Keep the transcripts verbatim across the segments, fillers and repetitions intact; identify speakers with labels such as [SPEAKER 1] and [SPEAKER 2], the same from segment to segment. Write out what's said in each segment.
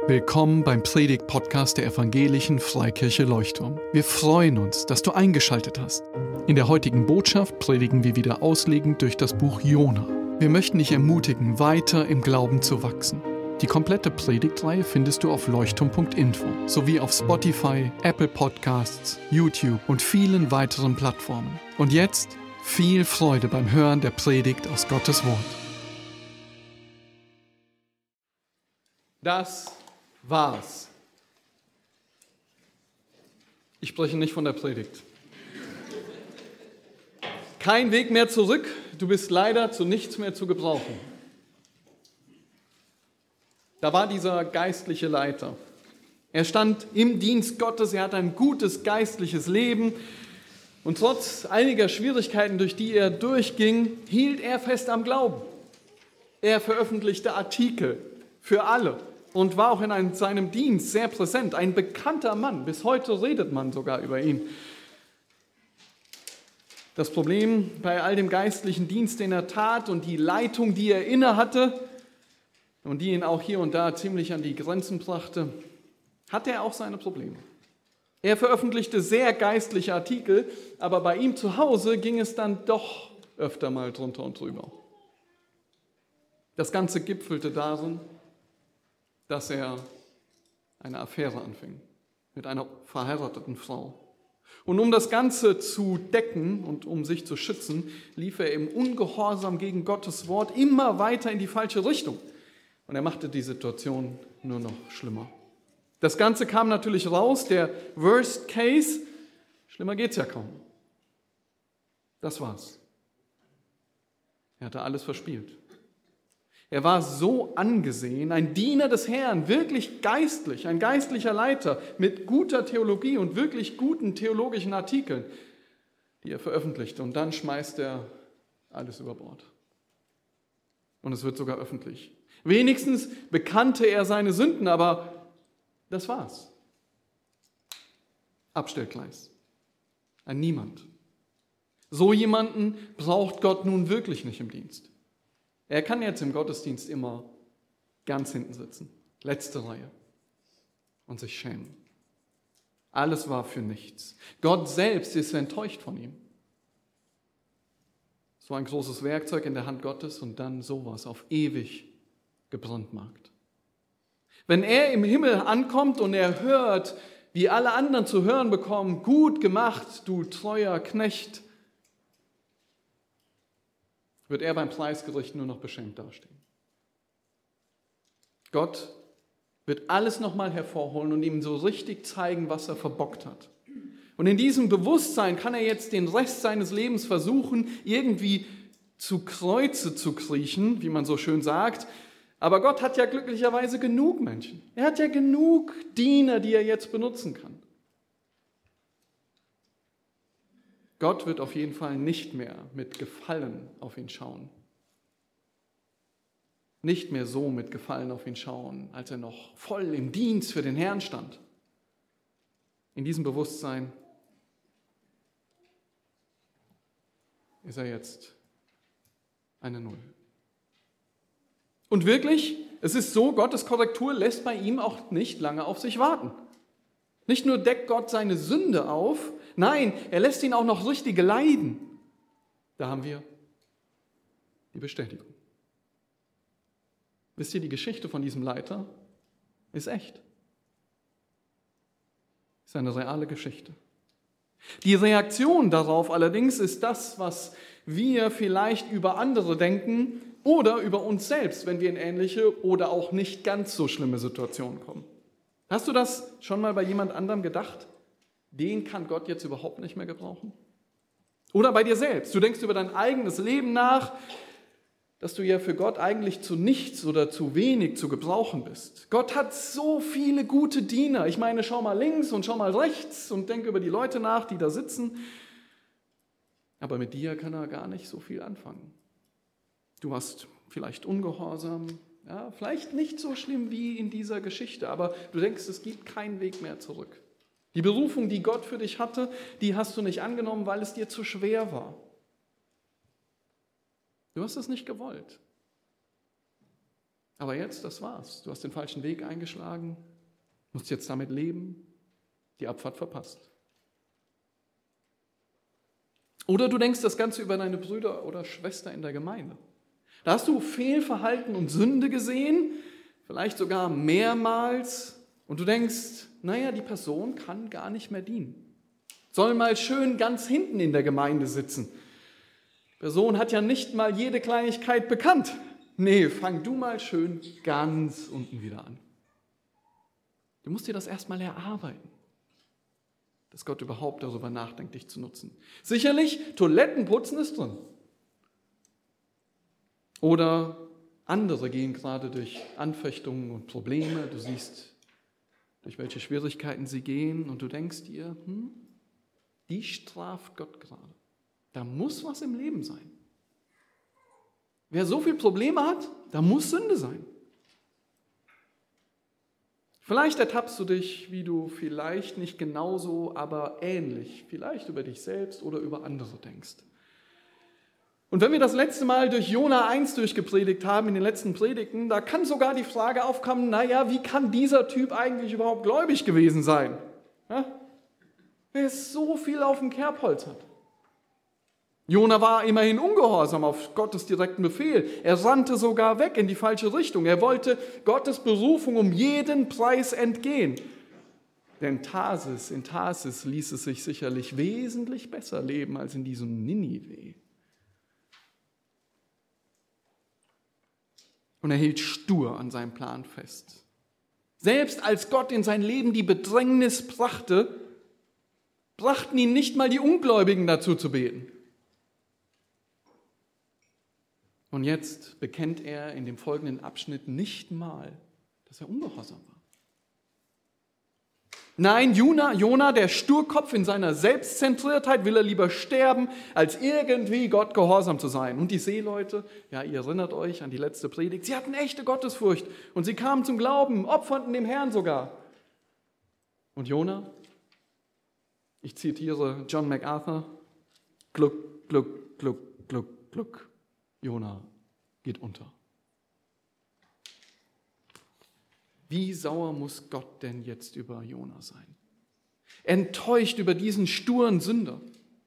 [SPEAKER 1] Willkommen beim Predigt-Podcast der Evangelischen Freikirche Leuchtturm. Wir freuen uns, dass du eingeschaltet hast. In der heutigen Botschaft predigen wir wieder auslegend durch das Buch Jona. Wir möchten dich ermutigen, weiter im Glauben zu wachsen. Die komplette Predigtreihe findest du auf leuchtturm punkt info sowie auf Spotify, Apple Podcasts, YouTube und vielen weiteren Plattformen. Und jetzt viel Freude beim Hören der Predigt aus Gottes Wort.
[SPEAKER 2] Das war's. Ich spreche nicht von der Predigt. Kein Weg mehr zurück, du bist leider zu nichts mehr zu gebrauchen. Da war dieser geistliche Leiter. Er stand im Dienst Gottes, er hatte ein gutes geistliches Leben und trotz einiger Schwierigkeiten, durch die er durchging, hielt er fest am Glauben. Er veröffentlichte Artikel für alle und war auch in einem, seinem Dienst sehr präsent. Ein bekannter Mann, bis heute redet man sogar über ihn. Das Problem bei all dem geistlichen Dienst, den er tat und die Leitung, die er innehatte und die ihn auch hier und da ziemlich an die Grenzen brachte, hatte er auch seine Probleme. Er veröffentlichte sehr geistliche Artikel, aber bei ihm zu Hause ging es dann doch öfter mal drunter und drüber. Das Ganze gipfelte darin, dass er eine Affäre anfing mit einer verheirateten Frau. Und um das Ganze zu decken und um sich zu schützen, lief er im Ungehorsam gegen Gottes Wort immer weiter in die falsche Richtung. Und er machte die Situation nur noch schlimmer. Das Ganze kam natürlich raus, der Worst Case, schlimmer geht's ja kaum. Das war's. Er hatte alles verspielt. Er war so angesehen, ein Diener des Herrn, wirklich geistlich, ein geistlicher Leiter mit guter Theologie und wirklich guten theologischen Artikeln, die er veröffentlichte. Und dann schmeißt er alles über Bord. Und es wird sogar öffentlich. Wenigstens bekannte er seine Sünden, aber das war's. Abstellgleis. Ein Niemand. So jemanden braucht Gott nun wirklich nicht im Dienst. Er kann jetzt im Gottesdienst immer ganz hinten sitzen, letzte Reihe, und sich schämen. Alles war für nichts. Gott selbst ist enttäuscht von ihm. So ein großes Werkzeug in der Hand Gottes und dann sowas auf ewig gebrandmarkt. Wenn er im Himmel ankommt und er hört, wie alle anderen zu hören bekommen, gut gemacht, du treuer Knecht, wird er beim Preisgericht nur noch beschämt dastehen. Gott wird alles nochmal hervorholen und ihm so richtig zeigen, was er verbockt hat. Und in diesem Bewusstsein kann er jetzt den Rest seines Lebens versuchen, irgendwie zu Kreuze zu kriechen, wie man so schön sagt. Aber Gott hat ja glücklicherweise genug Menschen. Er hat ja genug Diener, die er jetzt benutzen kann. Gott wird auf jeden Fall nicht mehr mit Gefallen auf ihn schauen. Nicht mehr so mit Gefallen auf ihn schauen, als er noch voll im Dienst für den Herrn stand. In diesem Bewusstsein ist er jetzt eine Null. Und wirklich, es ist so, Gottes Korrektur lässt bei ihm auch nicht lange auf sich warten. Nicht nur deckt Gott seine Sünde auf, nein, er lässt ihn auch noch richtige leiden. Da haben wir die Bestätigung. Wisst ihr, die Geschichte von diesem Leiter ist echt. Ist eine reale Geschichte. Die Reaktion darauf allerdings ist das, was wir vielleicht über andere denken oder über uns selbst, wenn wir in ähnliche oder auch nicht ganz so schlimme Situationen kommen. Hast du das schon mal bei jemand anderem gedacht? Den kann Gott jetzt überhaupt nicht mehr gebrauchen? Oder bei dir selbst. Du denkst über dein eigenes Leben nach, dass du ja für Gott eigentlich zu nichts oder zu wenig zu gebrauchen bist. Gott hat so viele gute Diener. Ich meine, schau mal links und schau mal rechts und denk über die Leute nach, die da sitzen. Aber mit dir kann er gar nicht so viel anfangen. Du warst vielleicht ungehorsam, ja, vielleicht nicht so schlimm wie in dieser Geschichte, aber du denkst, es gibt keinen Weg mehr zurück. Die Berufung, die Gott für dich hatte, die hast du nicht angenommen, weil es dir zu schwer war. Du hast es nicht gewollt. Aber jetzt, das war's. Du hast den falschen Weg eingeschlagen, musst jetzt damit leben, die Abfahrt verpasst. Oder du denkst das Ganze über deine Brüder oder Schwester in der Gemeinde. Da hast du Fehlverhalten und Sünde gesehen, vielleicht sogar mehrmals, und du denkst, naja, die Person kann gar nicht mehr dienen. Soll mal schön ganz hinten in der Gemeinde sitzen. Die Person hat ja nicht mal jede Kleinigkeit bekannt. Nee, fang du mal schön ganz unten wieder an. Du musst dir das erstmal erarbeiten, dass Gott überhaupt darüber nachdenkt, dich zu nutzen. Sicherlich, Toilettenputzen ist drin. Oder andere gehen gerade durch Anfechtungen und Probleme. Du siehst, durch welche Schwierigkeiten sie gehen und du denkst dir, hm, die straft Gott gerade. Da muss was im Leben sein. Wer so viele Probleme hat, da muss Sünde sein. Vielleicht ertappst du dich, wie du vielleicht nicht genauso, aber ähnlich, vielleicht über dich selbst oder über andere denkst. Und wenn wir das letzte Mal durch Jona eins durchgepredigt haben, in den letzten Predigten, da kann sogar die Frage aufkommen, naja, wie kann dieser Typ eigentlich überhaupt gläubig gewesen sein? Ja? Wer so viel auf dem Kerbholz hat. Jona war immerhin ungehorsam auf Gottes direkten Befehl. Er rannte sogar weg in die falsche Richtung. Er wollte Gottes Berufung um jeden Preis entgehen. Denn Tarsis, in Tarsis ließ es sich sicherlich wesentlich besser leben als in diesem Ninive. Und er hielt stur an seinem Plan fest. Selbst als Gott in sein Leben die Bedrängnis brachte, brachten ihn nicht mal die Ungläubigen dazu zu beten. Und jetzt bekennt er in dem folgenden Abschnitt nicht mal, dass er ungehorsam war. Nein, Jona, Jona, der Sturkopf in seiner Selbstzentriertheit, will er lieber sterben, als irgendwie Gott gehorsam zu sein. Und die Seeleute, ja, ihr erinnert euch an die letzte Predigt, sie hatten echte Gottesfurcht und sie kamen zum Glauben, opferten dem Herrn sogar. Und Jona, ich zitiere John MacArthur, gluck, gluck, gluck, gluck, gluck. Jona geht unter. Wie sauer muss Gott denn jetzt über Jona sein? Enttäuscht über diesen sturen Sünder.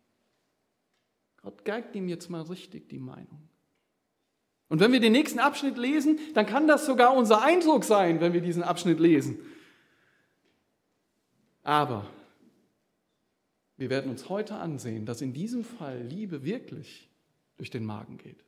[SPEAKER 2] Gott geigt ihm jetzt mal richtig die Meinung. Und wenn wir den nächsten Abschnitt lesen, dann kann das sogar unser Eindruck sein, wenn wir diesen Abschnitt lesen. Aber wir werden uns heute ansehen, dass in diesem Fall Liebe wirklich durch den Magen geht.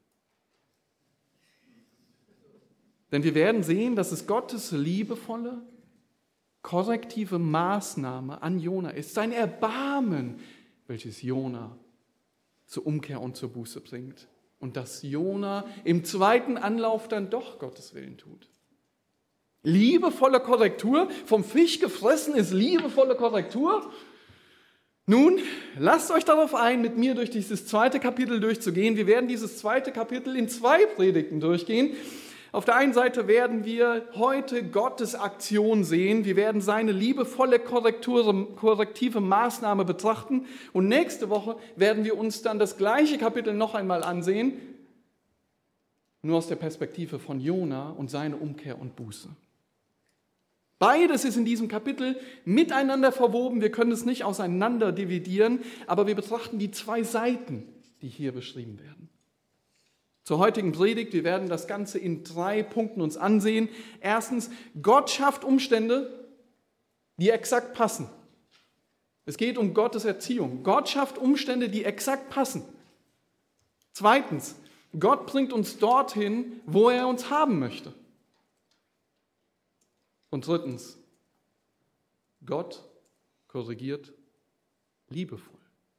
[SPEAKER 2] Denn wir werden sehen, dass es Gottes liebevolle, korrektive Maßnahme an Jona ist. Sein Erbarmen, welches Jona zur Umkehr und zur Buße bringt. Und dass Jona im zweiten Anlauf dann doch Gottes Willen tut. Liebevolle Korrektur, vom Fisch gefressen ist liebevolle Korrektur. Nun, lasst euch darauf ein, mit mir durch dieses zweite Kapitel durchzugehen. Wir werden dieses zweite Kapitel in zwei Predigten durchgehen. Auf der einen Seite werden wir heute Gottes Aktion sehen. Wir werden seine liebevolle Korrektur, korrektive Maßnahme betrachten. Und nächste Woche werden wir uns dann das gleiche Kapitel noch einmal ansehen, nur aus der Perspektive von Jona und seine Umkehr und Buße. Beides ist in diesem Kapitel miteinander verwoben. Wir können es nicht auseinander dividieren, aber wir betrachten die zwei Seiten, die hier beschrieben werden. Zur heutigen Predigt, wir werden das Ganze in drei Punkten uns ansehen. Erstens, Gott schafft Umstände, die exakt passen. Es geht um Gottes Erziehung. Gott schafft Umstände, die exakt passen. Zweitens, Gott bringt uns dorthin, wo er uns haben möchte. Und drittens, Gott korrigiert liebevoll.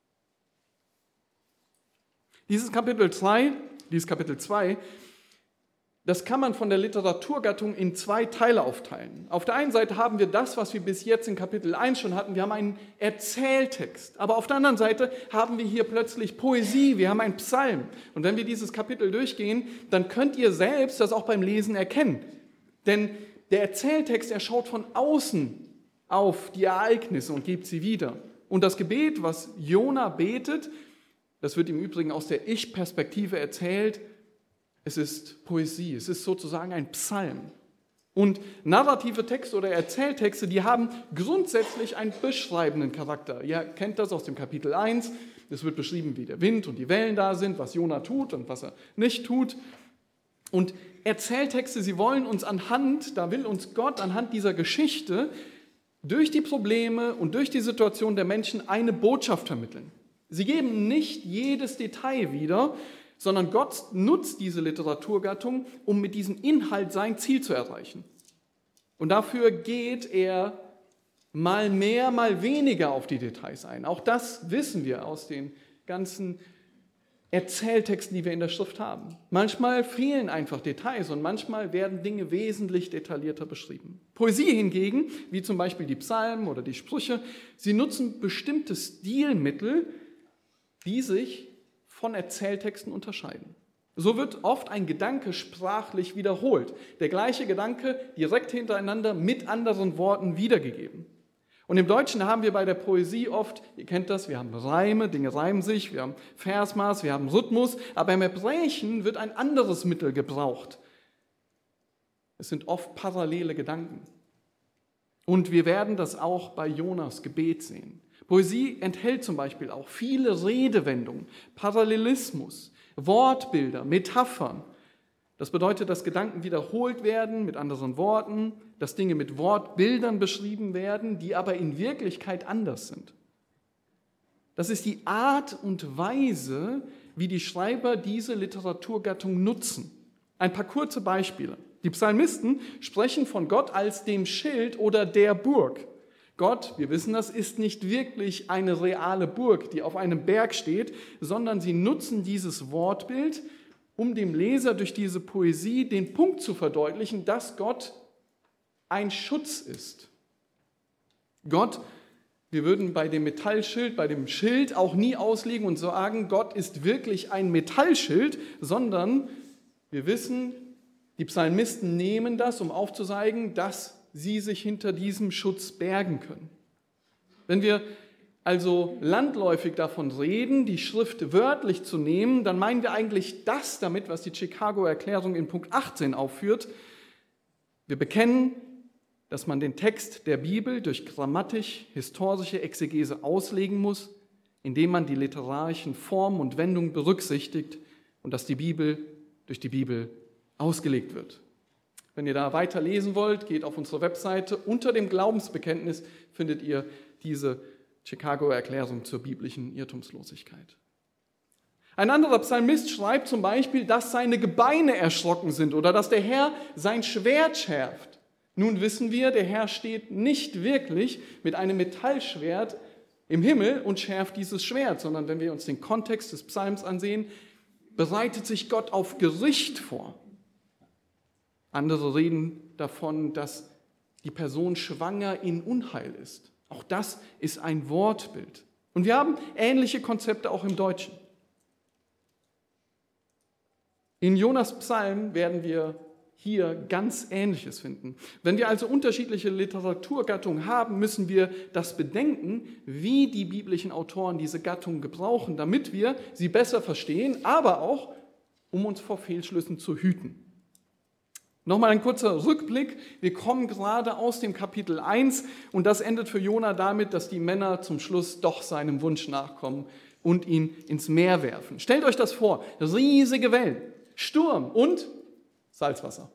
[SPEAKER 2] Dieses Kapitel drei, dieses Kapitel zwei, das kann man von der Literaturgattung in zwei Teile aufteilen. Auf der einen Seite haben wir das, was wir bis jetzt in Kapitel eins schon hatten. Wir haben einen Erzähltext. Aber auf der anderen Seite haben wir hier plötzlich Poesie, wir haben einen Psalm. Und wenn wir dieses Kapitel durchgehen, dann könnt ihr selbst das auch beim Lesen erkennen. Denn der Erzähltext, er schaut von außen auf die Ereignisse und gibt sie wieder. Und das Gebet, was Jona betet, das wird im Übrigen aus der Ich-Perspektive erzählt, Es ist Poesie, es ist sozusagen ein Psalm. Und narrative Texte oder Erzähltexte, die haben grundsätzlich einen beschreibenden Charakter. Ihr kennt das aus dem Kapitel eins. Es wird beschrieben, wie der Wind und die Wellen da sind, was Jona tut und was er nicht tut. Und Erzähltexte, sie wollen uns anhand, da will uns Gott anhand dieser Geschichte durch die Probleme und durch die Situation der Menschen eine Botschaft vermitteln. Sie geben nicht jedes Detail wieder, sondern Gott nutzt diese Literaturgattung, um mit diesem Inhalt sein Ziel zu erreichen. Und dafür geht er mal mehr, mal weniger auf die Details ein. Auch das wissen wir aus den ganzen Erzähltexten, die wir in der Schrift haben. Manchmal fehlen einfach Details und manchmal werden Dinge wesentlich detaillierter beschrieben. Poesie hingegen, wie zum Beispiel die Psalmen oder die Sprüche, sie nutzen bestimmte Stilmittel, die sich von Erzähltexten unterscheiden. So wird oft ein Gedanke sprachlich wiederholt. Der gleiche Gedanke direkt hintereinander mit anderen Worten wiedergegeben. Und im Deutschen haben wir bei der Poesie oft, ihr kennt das, wir haben Reime, Dinge reimen sich, wir haben Versmaß, wir haben Rhythmus, aber im Hebräischen wird ein anderes Mittel gebraucht. Es sind oft parallele Gedanken. Und wir werden das auch bei Jonas Gebet sehen. Poesie enthält zum Beispiel auch viele Redewendungen, Parallelismus, Wortbilder, Metaphern. Das bedeutet, dass Gedanken wiederholt werden mit anderen Worten, dass Dinge mit Wortbildern beschrieben werden, die aber in Wirklichkeit anders sind. Das ist die Art und Weise, wie die Schreiber diese Literaturgattung nutzen. Ein paar kurze Beispiele. Die Psalmisten sprechen von Gott als dem Schild oder der Burg. Gott, wir wissen das, ist nicht wirklich eine reale Burg, die auf einem Berg steht, sondern sie nutzen dieses Wortbild, um dem Leser durch diese Poesie den Punkt zu verdeutlichen, dass Gott ein Schutz ist. Gott, wir würden bei dem Metallschild, bei dem Schild auch nie auslegen und sagen, Gott ist wirklich ein Metallschild, sondern wir wissen, die Psalmisten nehmen das, um aufzuzeigen, dass sie sich hinter diesem Schutz bergen können. Wenn wir also landläufig davon reden, die Schrift wörtlich zu nehmen, dann meinen wir eigentlich das damit, was die Chicago-Erklärung in Punkt achtzehn aufführt. Wir bekennen, dass man den Text der Bibel durch grammatisch-historische Exegese auslegen muss, indem man die literarischen Formen und Wendungen berücksichtigt und dass die Bibel durch die Bibel ausgelegt wird. Wenn ihr da weiter lesen wollt, geht auf unsere Webseite. Unter dem Glaubensbekenntnis findet ihr diese Chicago-Erklärung zur biblischen Irrtumslosigkeit. Ein anderer Psalmist schreibt zum Beispiel, dass seine Gebeine erschrocken sind oder dass der Herr sein Schwert schärft. Nun wissen wir, der Herr steht nicht wirklich mit einem Metallschwert im Himmel und schärft dieses Schwert, sondern wenn wir uns den Kontext des Psalms ansehen, bereitet sich Gott auf Gericht vor. Andere reden davon, dass die Person schwanger in Unheil ist. Auch das ist ein Wortbild. Und wir haben ähnliche Konzepte auch im Deutschen. In Jonas Psalm werden wir hier ganz Ähnliches finden. Wenn wir also unterschiedliche Literaturgattungen haben, müssen wir das bedenken, wie die biblischen Autoren diese Gattungen gebrauchen, damit wir sie besser verstehen, aber auch, um uns vor Fehlschlüssen zu hüten. Nochmal ein kurzer Rückblick. Wir kommen gerade aus dem Kapitel eins und das endet für Jona damit, dass die Männer zum Schluss doch seinem Wunsch nachkommen und ihn ins Meer werfen. Stellt euch das vor, riesige Wellen, Sturm und Salzwasser.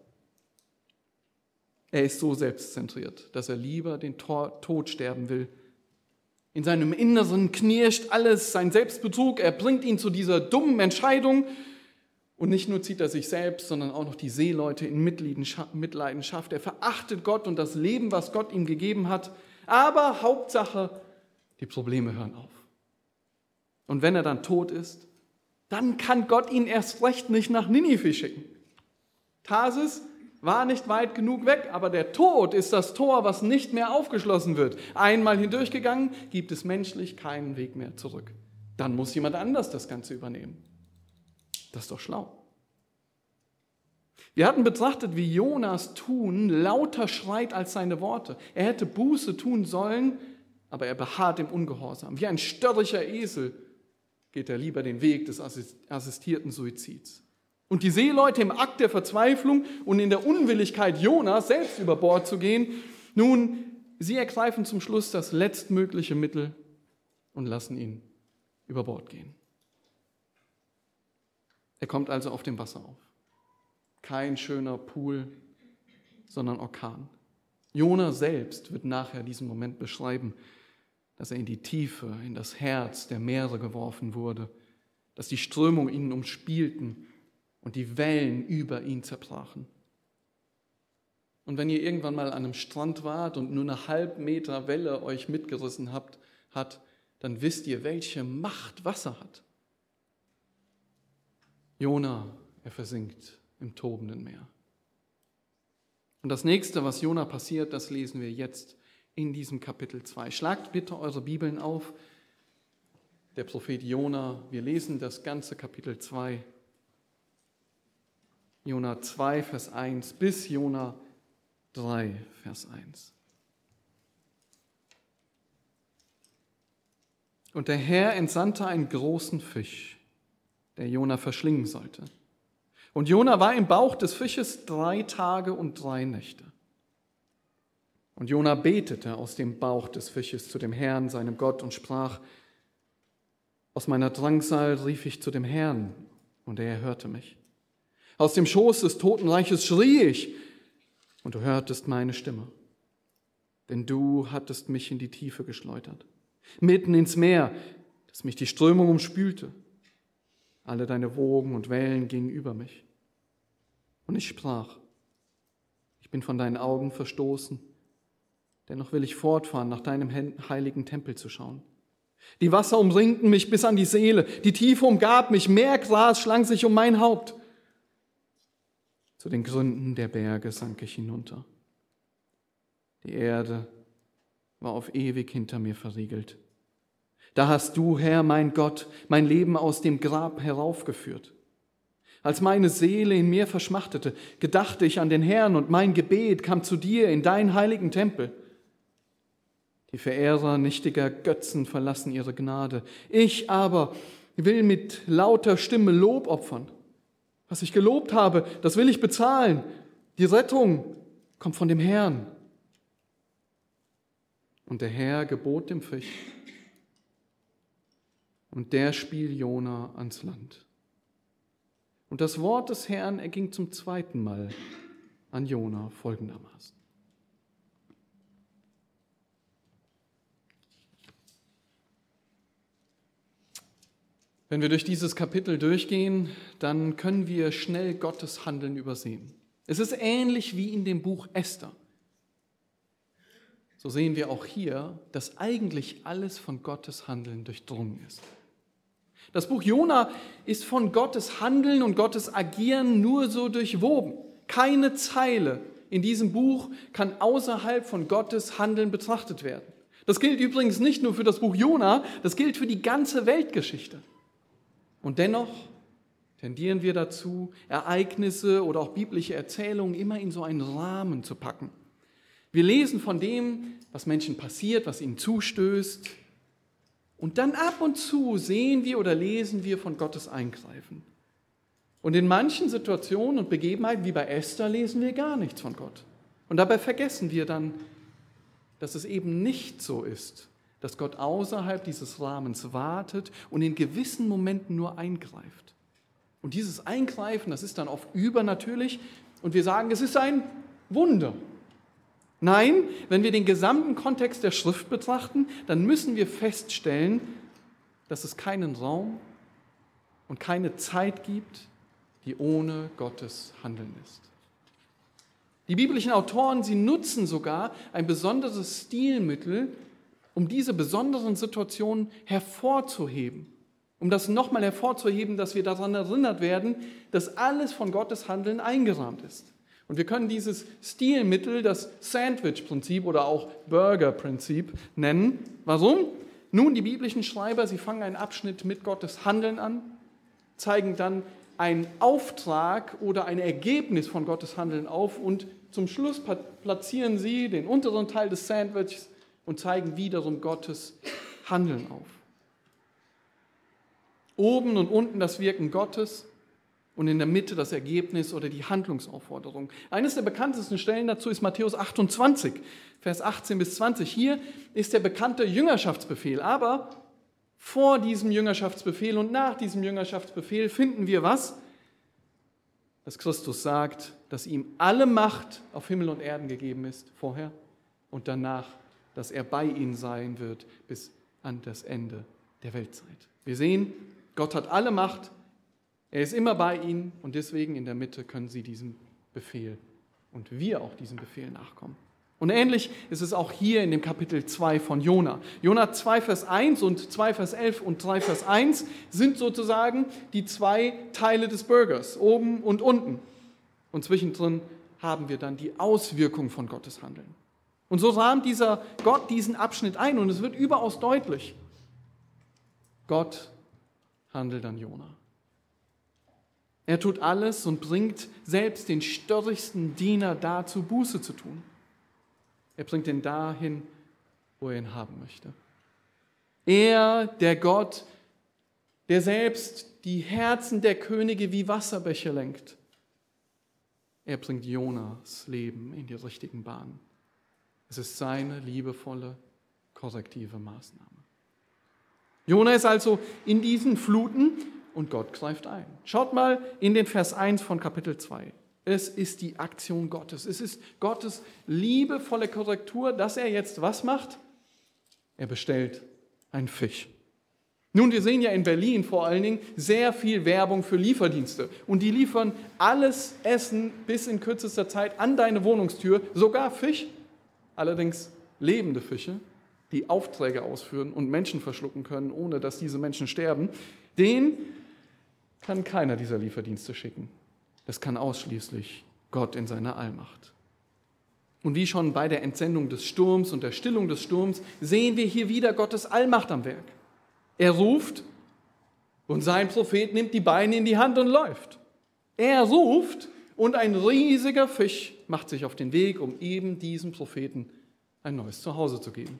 [SPEAKER 2] Er ist so selbstzentriert, dass er lieber den Tod sterben will. In seinem Inneren knirscht alles, sein Selbstbetrug, er bringt ihn zu dieser dummen Entscheidung. Und nicht nur zieht er sich selbst, sondern auch noch die Seeleute in Mitleidenschaft. Er verachtet Gott und das Leben, was Gott ihm gegeben hat. Aber Hauptsache, die Probleme hören auf. Und wenn er dann tot ist, dann kann Gott ihn erst recht nicht nach Ninive schicken. Tarsis war nicht weit genug weg, aber der Tod ist das Tor, was nicht mehr aufgeschlossen wird. Einmal hindurchgegangen, gibt es menschlich keinen Weg mehr zurück. Dann muss jemand anders das Ganze übernehmen. Das ist doch schlau. Wir hatten betrachtet, wie Jonas Tun lauter schreit als seine Worte. Er hätte Buße tun sollen, aber er beharrt im Ungehorsam. Wie ein störrischer Esel geht er lieber den Weg des assistierten Suizids. Und die Seeleute im Akt der Verzweiflung und in der Unwilligkeit Jonas selbst über Bord zu gehen, nun, sie ergreifen zum Schluss das letztmögliche Mittel und lassen ihn über Bord gehen. Er kommt also auf dem Wasser auf. Kein schöner Pool, sondern Orkan. Jona selbst wird nachher diesen Moment beschreiben, dass er in die Tiefe, in das Herz der Meere geworfen wurde, dass die Strömungen ihn umspielten und die Wellen über ihn zerbrachen. Und wenn ihr irgendwann mal an einem Strand wart und nur eine halb Meter Welle euch mitgerissen habt, hat, dann wisst ihr, welche Macht Wasser hat. Jona, er versinkt im tobenden Meer. Und das nächste, was Jona passiert, das lesen wir jetzt in diesem Kapitel zwei. Schlagt bitte eure Bibeln auf. Der Prophet Jona, wir lesen das ganze Kapitel zwei. Jona zwei, Vers eins bis Jona drei, Vers eins. Und der Herr entsandte einen großen Fisch, der Jona verschlingen sollte. Und Jona war im Bauch des Fisches drei Tage und drei Nächte. Und Jona betete aus dem Bauch des Fisches zu dem Herrn, seinem Gott, und sprach: Aus meiner Drangsal rief ich zu dem Herrn, und er hörte mich. Aus dem Schoß des Totenreiches schrie ich, und du hörtest meine Stimme. Denn du hattest mich in die Tiefe geschleudert, mitten ins Meer, das mich die Strömung umspülte. Alle deine Wogen und Wellen gingen über mich. Und ich sprach: Ich bin von deinen Augen verstoßen, dennoch will ich fortfahren, nach deinem heiligen Tempel zu schauen. Die Wasser umringten mich bis an die Seele, die Tiefe umgab mich, mehr Gras schlang sich um mein Haupt. Zu den Gründen der Berge sank ich hinunter. Die Erde war auf ewig hinter mir verriegelt. Da hast du, Herr, mein Gott, mein Leben aus dem Grab heraufgeführt. Als meine Seele in mir verschmachtete, gedachte ich an den Herrn, und mein Gebet kam zu dir in deinen heiligen Tempel. Die Verehrer nichtiger Götzen verlassen ihre Gnade. Ich aber will mit lauter Stimme Lob opfern. Was ich gelobt habe, das will ich bezahlen. Die Rettung kommt von dem Herrn. Und der Herr gebot dem Fisch, und der spie Jona ans Land. Und das Wort des Herrn erging zum zweiten Mal an Jona folgendermaßen. Wenn wir durch dieses Kapitel durchgehen, dann können wir schnell Gottes Handeln übersehen. Es ist ähnlich wie in dem Buch Esther. So sehen wir auch hier, dass eigentlich alles von Gottes Handeln durchdrungen ist. Das Buch Jona ist von Gottes Handeln und Gottes Agieren nur so durchwoben. Keine Zeile in diesem Buch kann außerhalb von Gottes Handeln betrachtet werden. Das gilt übrigens nicht nur für das Buch Jona, das gilt für die ganze Weltgeschichte. Und dennoch tendieren wir dazu, Ereignisse oder auch biblische Erzählungen immer in so einen Rahmen zu packen. Wir lesen von dem, was Menschen passiert, was ihnen zustößt. Und dann ab und zu sehen wir oder lesen wir von Gottes Eingreifen. Und in manchen Situationen und Begebenheiten, wie bei Esther, lesen wir gar nichts von Gott. Und dabei vergessen wir dann, dass es eben nicht so ist, dass Gott außerhalb dieses Rahmens wartet und in gewissen Momenten nur eingreift. Und dieses Eingreifen, das ist dann oft übernatürlich und wir sagen, es ist ein Wunder. Nein, wenn wir den gesamten Kontext der Schrift betrachten, dann müssen wir feststellen, dass es keinen Raum und keine Zeit gibt, die ohne Gottes Handeln ist. Die biblischen Autoren, sie nutzen sogar ein besonderes Stilmittel, um diese besonderen Situationen hervorzuheben. Um das nochmal hervorzuheben, dass wir daran erinnert werden, dass alles von Gottes Handeln eingerahmt ist. Und wir können dieses Stilmittel das Sandwich-Prinzip oder auch Burger-Prinzip nennen. Warum? Nun, die biblischen Schreiber, sie fangen einen Abschnitt mit Gottes Handeln an, zeigen dann einen Auftrag oder ein Ergebnis von Gottes Handeln auf und zum Schluss platzieren sie den unteren Teil des Sandwiches und zeigen wiederum Gottes Handeln auf. Oben und unten das Wirken Gottes und in der Mitte das Ergebnis oder die Handlungsaufforderung. Eines der bekanntesten Stellen dazu ist Matthäus achtundzwanzig, Vers achtzehn bis zwanzig. Hier ist der bekannte Jüngerschaftsbefehl, aber vor diesem Jüngerschaftsbefehl und nach diesem Jüngerschaftsbefehl finden wir was? Dass Christus sagt, dass ihm alle Macht auf Himmel und Erden gegeben ist, vorher und danach, dass er bei ihnen sein wird bis an das Ende der Weltzeit. Wir sehen, Gott hat alle Macht, er ist immer bei ihnen und deswegen in der Mitte können sie diesem Befehl und wir auch diesem Befehl nachkommen. Und ähnlich ist es auch hier in dem Kapitel zwei von Jona. Jona zwei, Vers eins und zwei, Vers elf und drei, Vers eins sind sozusagen die zwei Teile des Burgers, oben und unten. Und zwischendrin haben wir dann die Auswirkung von Gottes Handeln. Und so rahmt dieser Gott diesen Abschnitt ein und es wird überaus deutlich. Gott handelt an Jona. Er tut alles und bringt selbst den störrigsten Diener dazu, Buße zu tun. Er bringt ihn dahin, wo er ihn haben möchte. Er, der Gott, der selbst die Herzen der Könige wie Wasserbäche lenkt. Er bringt Jonas Leben in die richtigen Bahnen. Es ist seine liebevolle, korrektive Maßnahme. Jona ist also in diesen Fluten und Gott greift ein. Schaut mal in den Vers eins von Kapitel zwei. Es ist die Aktion Gottes. Es ist Gottes liebevolle Korrektur, dass er jetzt was macht? Er bestellt einen Fisch. Nun, wir sehen ja in Berlin vor allen Dingen sehr viel Werbung für Lieferdienste. Und die liefern alles Essen bis in kürzester Zeit an deine Wohnungstür, sogar Fisch, allerdings lebende Fische, die Aufträge ausführen und Menschen verschlucken können, ohne dass diese Menschen sterben. Den kann keiner dieser Lieferdienste schicken. Das kann ausschließlich Gott in seiner Allmacht. Und wie schon bei der Entsendung des Sturms und der Stillung des Sturms, sehen wir hier wieder Gottes Allmacht am Werk. Er ruft und sein Prophet nimmt die Beine in die Hand und läuft. Er ruft und ein riesiger Fisch macht sich auf den Weg, um eben diesem Propheten ein neues Zuhause zu geben.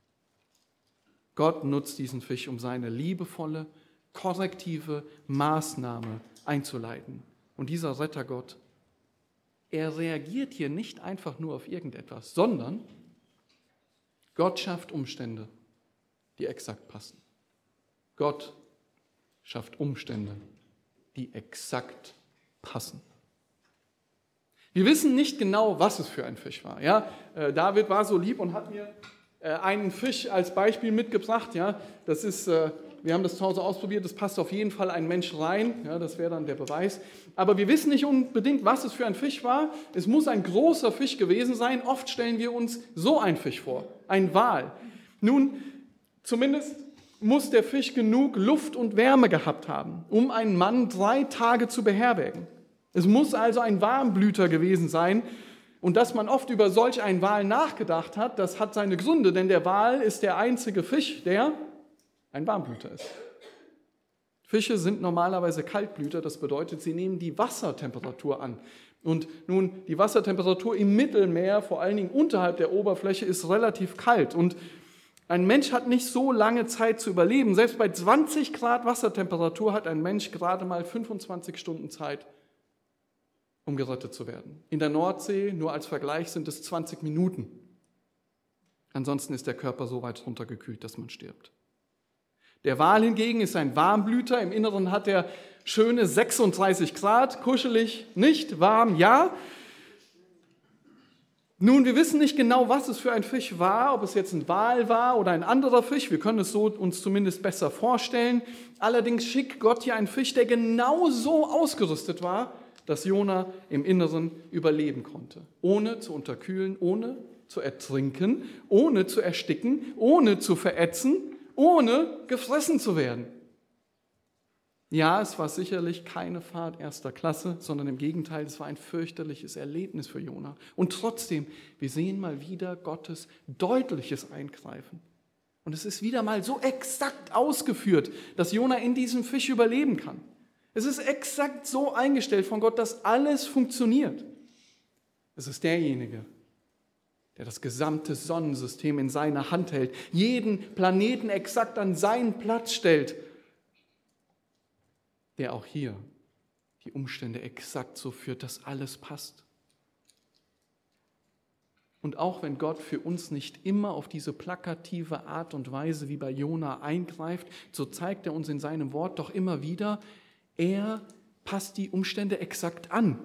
[SPEAKER 2] Gott nutzt diesen Fisch, um seine liebevolle, korrektive Maßnahme einzuleiten. Und dieser Rettergott, er reagiert hier nicht einfach nur auf irgendetwas, sondern Gott schafft Umstände, die exakt passen. Gott schafft Umstände, die exakt passen. Wir wissen nicht genau, was es für ein Fisch war. Ja? Äh, David war so lieb und hat mir äh, einen Fisch als Beispiel mitgebracht. Ja? Das ist... Äh, Wir haben das zu Hause ausprobiert, das passt auf jeden Fall ein Mensch rein, ja, das wäre dann der Beweis. Aber wir wissen nicht unbedingt, was es für ein Fisch war. Es muss ein großer Fisch gewesen sein. Oft stellen wir uns so einen Fisch vor, ein Wal. Nun, zumindest muss der Fisch genug Luft und Wärme gehabt haben, um einen Mann drei Tage zu beherbergen. Es muss also ein Warmblüter gewesen sein. Und dass man oft über solch einen Wal nachgedacht hat, das hat seine Gründe, denn der Wal ist der einzige Fisch, der ein Warmblüter ist. Fische sind normalerweise Kaltblüter, das bedeutet, sie nehmen die Wassertemperatur an. Und nun, die Wassertemperatur im Mittelmeer, vor allen Dingen unterhalb der Oberfläche, ist relativ kalt. Und ein Mensch hat nicht so lange Zeit zu überleben. Selbst bei zwanzig Grad Wassertemperatur hat ein Mensch gerade mal fünfundzwanzig Stunden Zeit, um gerettet zu werden. In der Nordsee, nur als Vergleich, sind es zwanzig Minuten. Ansonsten ist der Körper so weit runtergekühlt, dass man stirbt. Der Wal hingegen ist ein Warmblüter. Im Inneren hat er schöne sechsunddreißig Grad, kuschelig, nicht warm, ja. Nun, wir wissen nicht genau, was es für ein Fisch war, ob es jetzt ein Wal war oder ein anderer Fisch. Wir können es so uns zumindest besser vorstellen. Allerdings schickt Gott hier einen Fisch, der genau so ausgerüstet war, dass Jona im Inneren überleben konnte. Ohne zu unterkühlen, ohne zu ertrinken, ohne zu ersticken, ohne zu verätzen, ohne gefressen zu werden. Ja, es war sicherlich keine Fahrt erster Klasse, sondern im Gegenteil, es war ein fürchterliches Erlebnis für Jona. Und trotzdem, wir sehen mal wieder Gottes deutliches Eingreifen. Und es ist wieder mal so exakt ausgeführt, dass Jona in diesem Fisch überleben kann. Es ist exakt so eingestellt von Gott, dass alles funktioniert. Es ist derjenige, der das gesamte Sonnensystem in seiner Hand hält, jeden Planeten exakt an seinen Platz stellt, der auch hier die Umstände exakt so führt, dass alles passt. Und auch wenn Gott für uns nicht immer auf diese plakative Art und Weise wie bei Jona eingreift, so zeigt er uns in seinem Wort doch immer wieder, er passt die Umstände exakt an.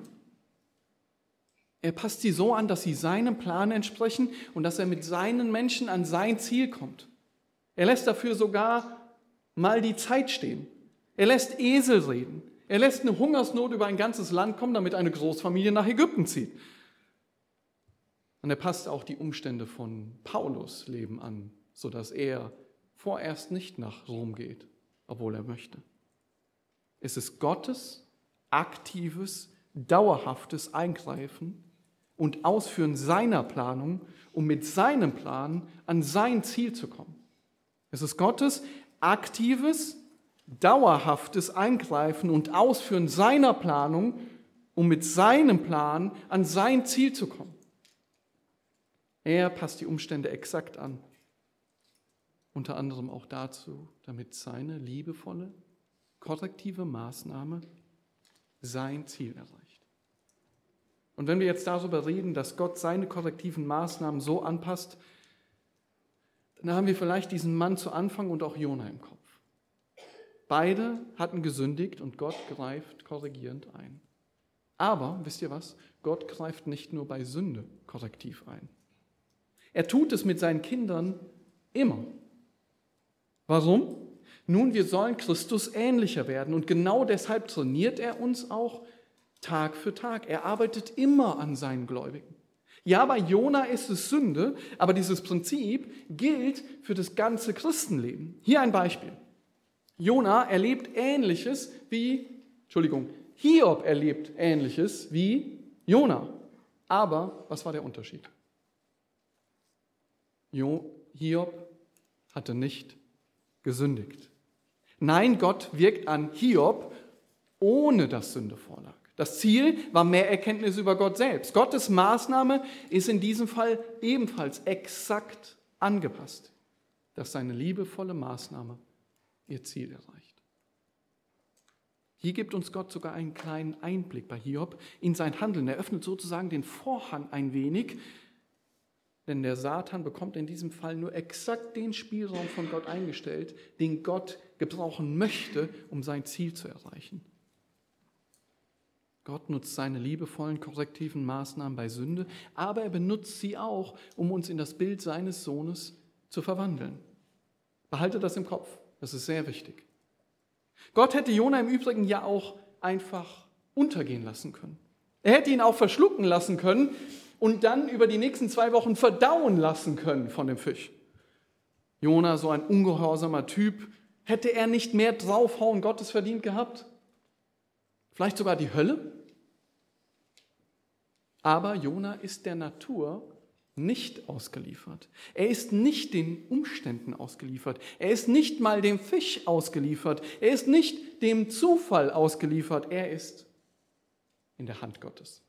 [SPEAKER 2] Er passt sie so an, dass sie seinem Plan entsprechen und dass er mit seinen Menschen an sein Ziel kommt. Er lässt dafür sogar mal die Zeit stehen. Er lässt Esel reden. Er lässt eine Hungersnot über ein ganzes Land kommen, damit eine Großfamilie nach Ägypten zieht. Und er passt auch die Umstände von Paulus' Leben an, sodass er vorerst nicht nach Rom geht, obwohl er möchte. Es ist Gottes aktives, dauerhaftes Eingreifen und Ausführen seiner Planung, um mit seinem Plan an sein Ziel zu kommen. Es ist Gottes aktives, dauerhaftes Eingreifen und Ausführen seiner Planung, um mit seinem Plan an sein Ziel zu kommen. Er passt die Umstände exakt an, unter anderem auch dazu, damit seine liebevolle, korrektive Maßnahme sein Ziel erreicht. Und wenn wir jetzt darüber reden, dass Gott seine korrektiven Maßnahmen so anpasst, dann haben wir vielleicht diesen Mann zu Anfang und auch Jona im Kopf. Beide hatten gesündigt und Gott greift korrigierend ein. Aber, wisst ihr was? Gott greift nicht nur bei Sünde korrektiv ein. Er tut es mit seinen Kindern immer. Warum? Nun, wir sollen Christus ähnlicher werden und genau deshalb trainiert er uns auch Tag für Tag. Er arbeitet immer an seinen Gläubigen. Ja, bei Jona ist es Sünde, aber dieses Prinzip gilt für das ganze Christenleben. Hier ein Beispiel. Jona erlebt Ähnliches wie, Entschuldigung, Hiob erlebt Ähnliches wie Jona. Aber was war der Unterschied? Hiob hatte nicht gesündigt. Nein, Gott wirkt an Hiob, ohne dass Sünde vorlag. Das Ziel war mehr Erkenntnis über Gott selbst. Gottes Maßnahme ist in diesem Fall ebenfalls exakt angepasst, dass seine liebevolle Maßnahme ihr Ziel erreicht. Hier gibt uns Gott sogar einen kleinen Einblick bei Hiob in sein Handeln. Er öffnet sozusagen den Vorhang ein wenig, denn der Satan bekommt in diesem Fall nur exakt den Spielraum von Gott eingestellt, den Gott gebrauchen möchte, um sein Ziel zu erreichen. Gott nutzt seine liebevollen, korrektiven Maßnahmen bei Sünde, aber er benutzt sie auch, um uns in das Bild seines Sohnes zu verwandeln. Behalte das im Kopf, das ist sehr wichtig. Gott hätte Jona im Übrigen ja auch einfach untergehen lassen können. Er hätte ihn auch verschlucken lassen können und dann über die nächsten zwei Wochen verdauen lassen können von dem Fisch. Jona, so ein ungehorsamer Typ, hätte er nicht mehr draufhauen Gottes verdient gehabt? Vielleicht sogar die Hölle? Aber Jona ist der Natur nicht ausgeliefert. Er ist nicht den Umständen ausgeliefert. Er ist nicht mal dem Fisch ausgeliefert. Er ist nicht dem Zufall ausgeliefert. Er ist in der Hand Gottes.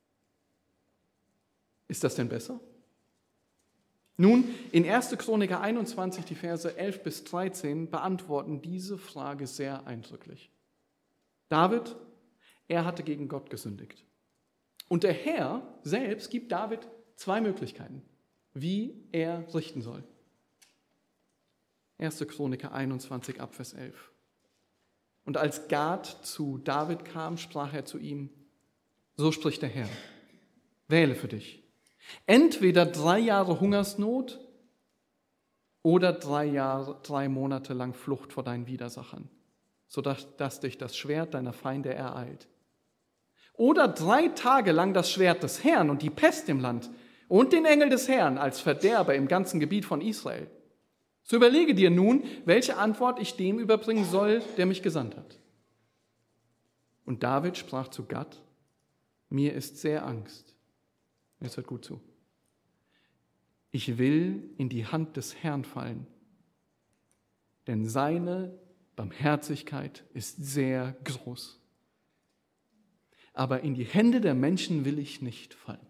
[SPEAKER 2] Ist das denn besser? Nun, in erster Chroniker einundzwanzig, die Verse elf bis dreizehn, beantworten diese Frage sehr eindrücklich. David, er hatte gegen Gott gesündigt. Und der Herr selbst gibt David zwei Möglichkeiten, wie er richten soll. erster Chroniker einundzwanzig, Abvers elf. Und als Gad zu David kam, sprach er zu ihm, so spricht der Herr, wähle für dich. Entweder drei Jahre Hungersnot oder drei Jahre, drei Monate lang Flucht vor deinen Widersachern, sodass dass dich das Schwert deiner Feinde ereilt. Oder drei Tage lang das Schwert des Herrn und die Pest im Land und den Engel des Herrn als Verderber im ganzen Gebiet von Israel. So überlege dir nun, welche Antwort ich dem überbringen soll, der mich gesandt hat. Und David sprach zu Gad, mir ist sehr Angst. Jetzt hört gut zu. Ich will in die Hand des Herrn fallen, denn seine Barmherzigkeit ist sehr groß. Aber in die Hände der Menschen will ich nicht fallen.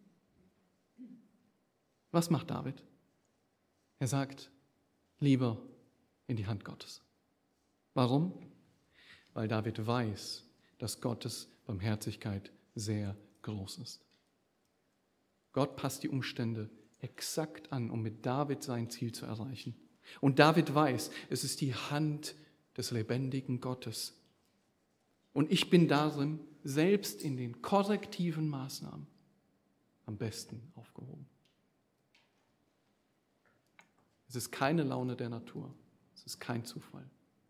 [SPEAKER 2] Was macht David? Er sagt, lieber in die Hand Gottes. Warum? Weil David weiß, dass Gottes Barmherzigkeit sehr groß ist. Gott passt die Umstände exakt an, um mit David sein Ziel zu erreichen. Und David weiß, es ist die Hand des lebendigen Gottes. Und ich bin darin, selbst in den korrektiven Maßnahmen, am besten aufgehoben. Es ist keine Laune der Natur, es ist kein Zufall.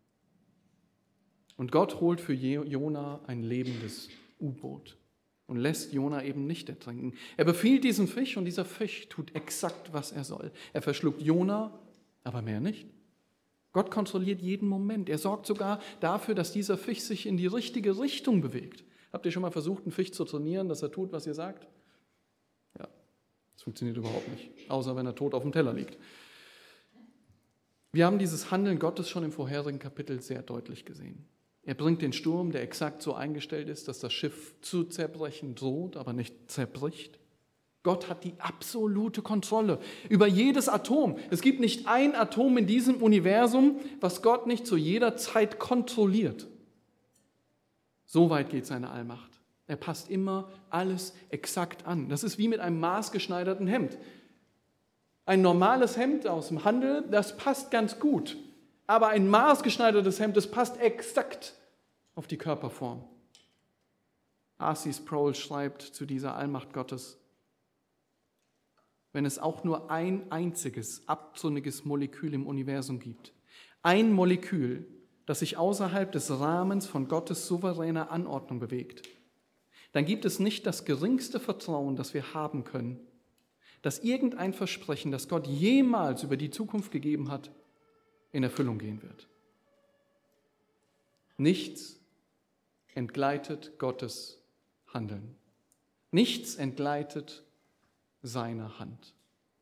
[SPEAKER 2] Und Gott holt für Jona ein lebendes U-Boot und lässt Jona eben nicht ertrinken. Er befiehlt diesen Fisch und dieser Fisch tut exakt, was er soll. Er verschluckt Jona, aber mehr nicht. Gott kontrolliert jeden Moment. Er sorgt sogar dafür, dass dieser Fisch sich in die richtige Richtung bewegt. Habt ihr schon mal versucht, einen Fisch zu trainieren, dass er tut, was ihr sagt? Ja, das funktioniert überhaupt nicht, außer wenn er tot auf dem Teller liegt. Wir haben dieses Handeln Gottes schon im vorherigen Kapitel sehr deutlich gesehen. Er bringt den Sturm, der exakt so eingestellt ist, dass das Schiff zu zerbrechen droht, aber nicht zerbricht. Gott hat die absolute Kontrolle über jedes Atom. Es gibt nicht ein Atom in diesem Universum, was Gott nicht zu jeder Zeit kontrolliert. So weit geht seine Allmacht. Er passt immer alles exakt an. Das ist wie mit einem maßgeschneiderten Hemd. Ein normales Hemd aus dem Handel, das passt ganz gut. Aber ein maßgeschneidertes Hemd, das passt exakt auf die Körperform. R C Sproul schreibt zu dieser Allmacht Gottes: Wenn es auch nur ein einziges abtrünniges Molekül im Universum gibt, ein Molekül, das sich außerhalb des Rahmens von Gottes souveräner Anordnung bewegt, dann gibt es nicht das geringste Vertrauen, das wir haben können, dass irgendein Versprechen, das Gott jemals über die Zukunft gegeben hat, in Erfüllung gehen wird. Nichts entgleitet Gottes Handeln. Nichts entgleitet seiner Hand.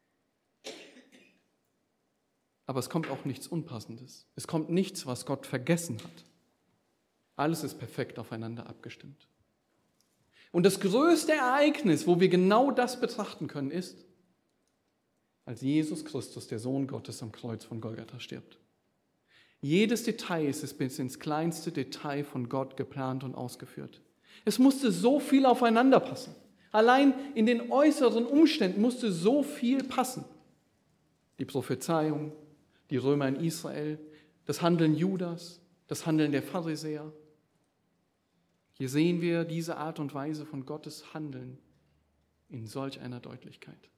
[SPEAKER 2] Aber es kommt auch nichts Unpassendes. Es kommt nichts, was Gott vergessen hat. Alles ist perfekt aufeinander abgestimmt. Und das größte Ereignis, wo wir genau das betrachten können, ist, als Jesus Christus, der Sohn Gottes, am Kreuz von Golgatha stirbt. Jedes Detail ist bis ins kleinste Detail von Gott geplant und ausgeführt. Es musste so viel aufeinander passen. Allein in den äußeren Umständen musste so viel passen. Die Prophezeiung, die Römer in Israel, das Handeln Judas, das Handeln der Pharisäer. Hier sehen wir diese Art und Weise von Gottes Handeln in solch einer Deutlichkeit.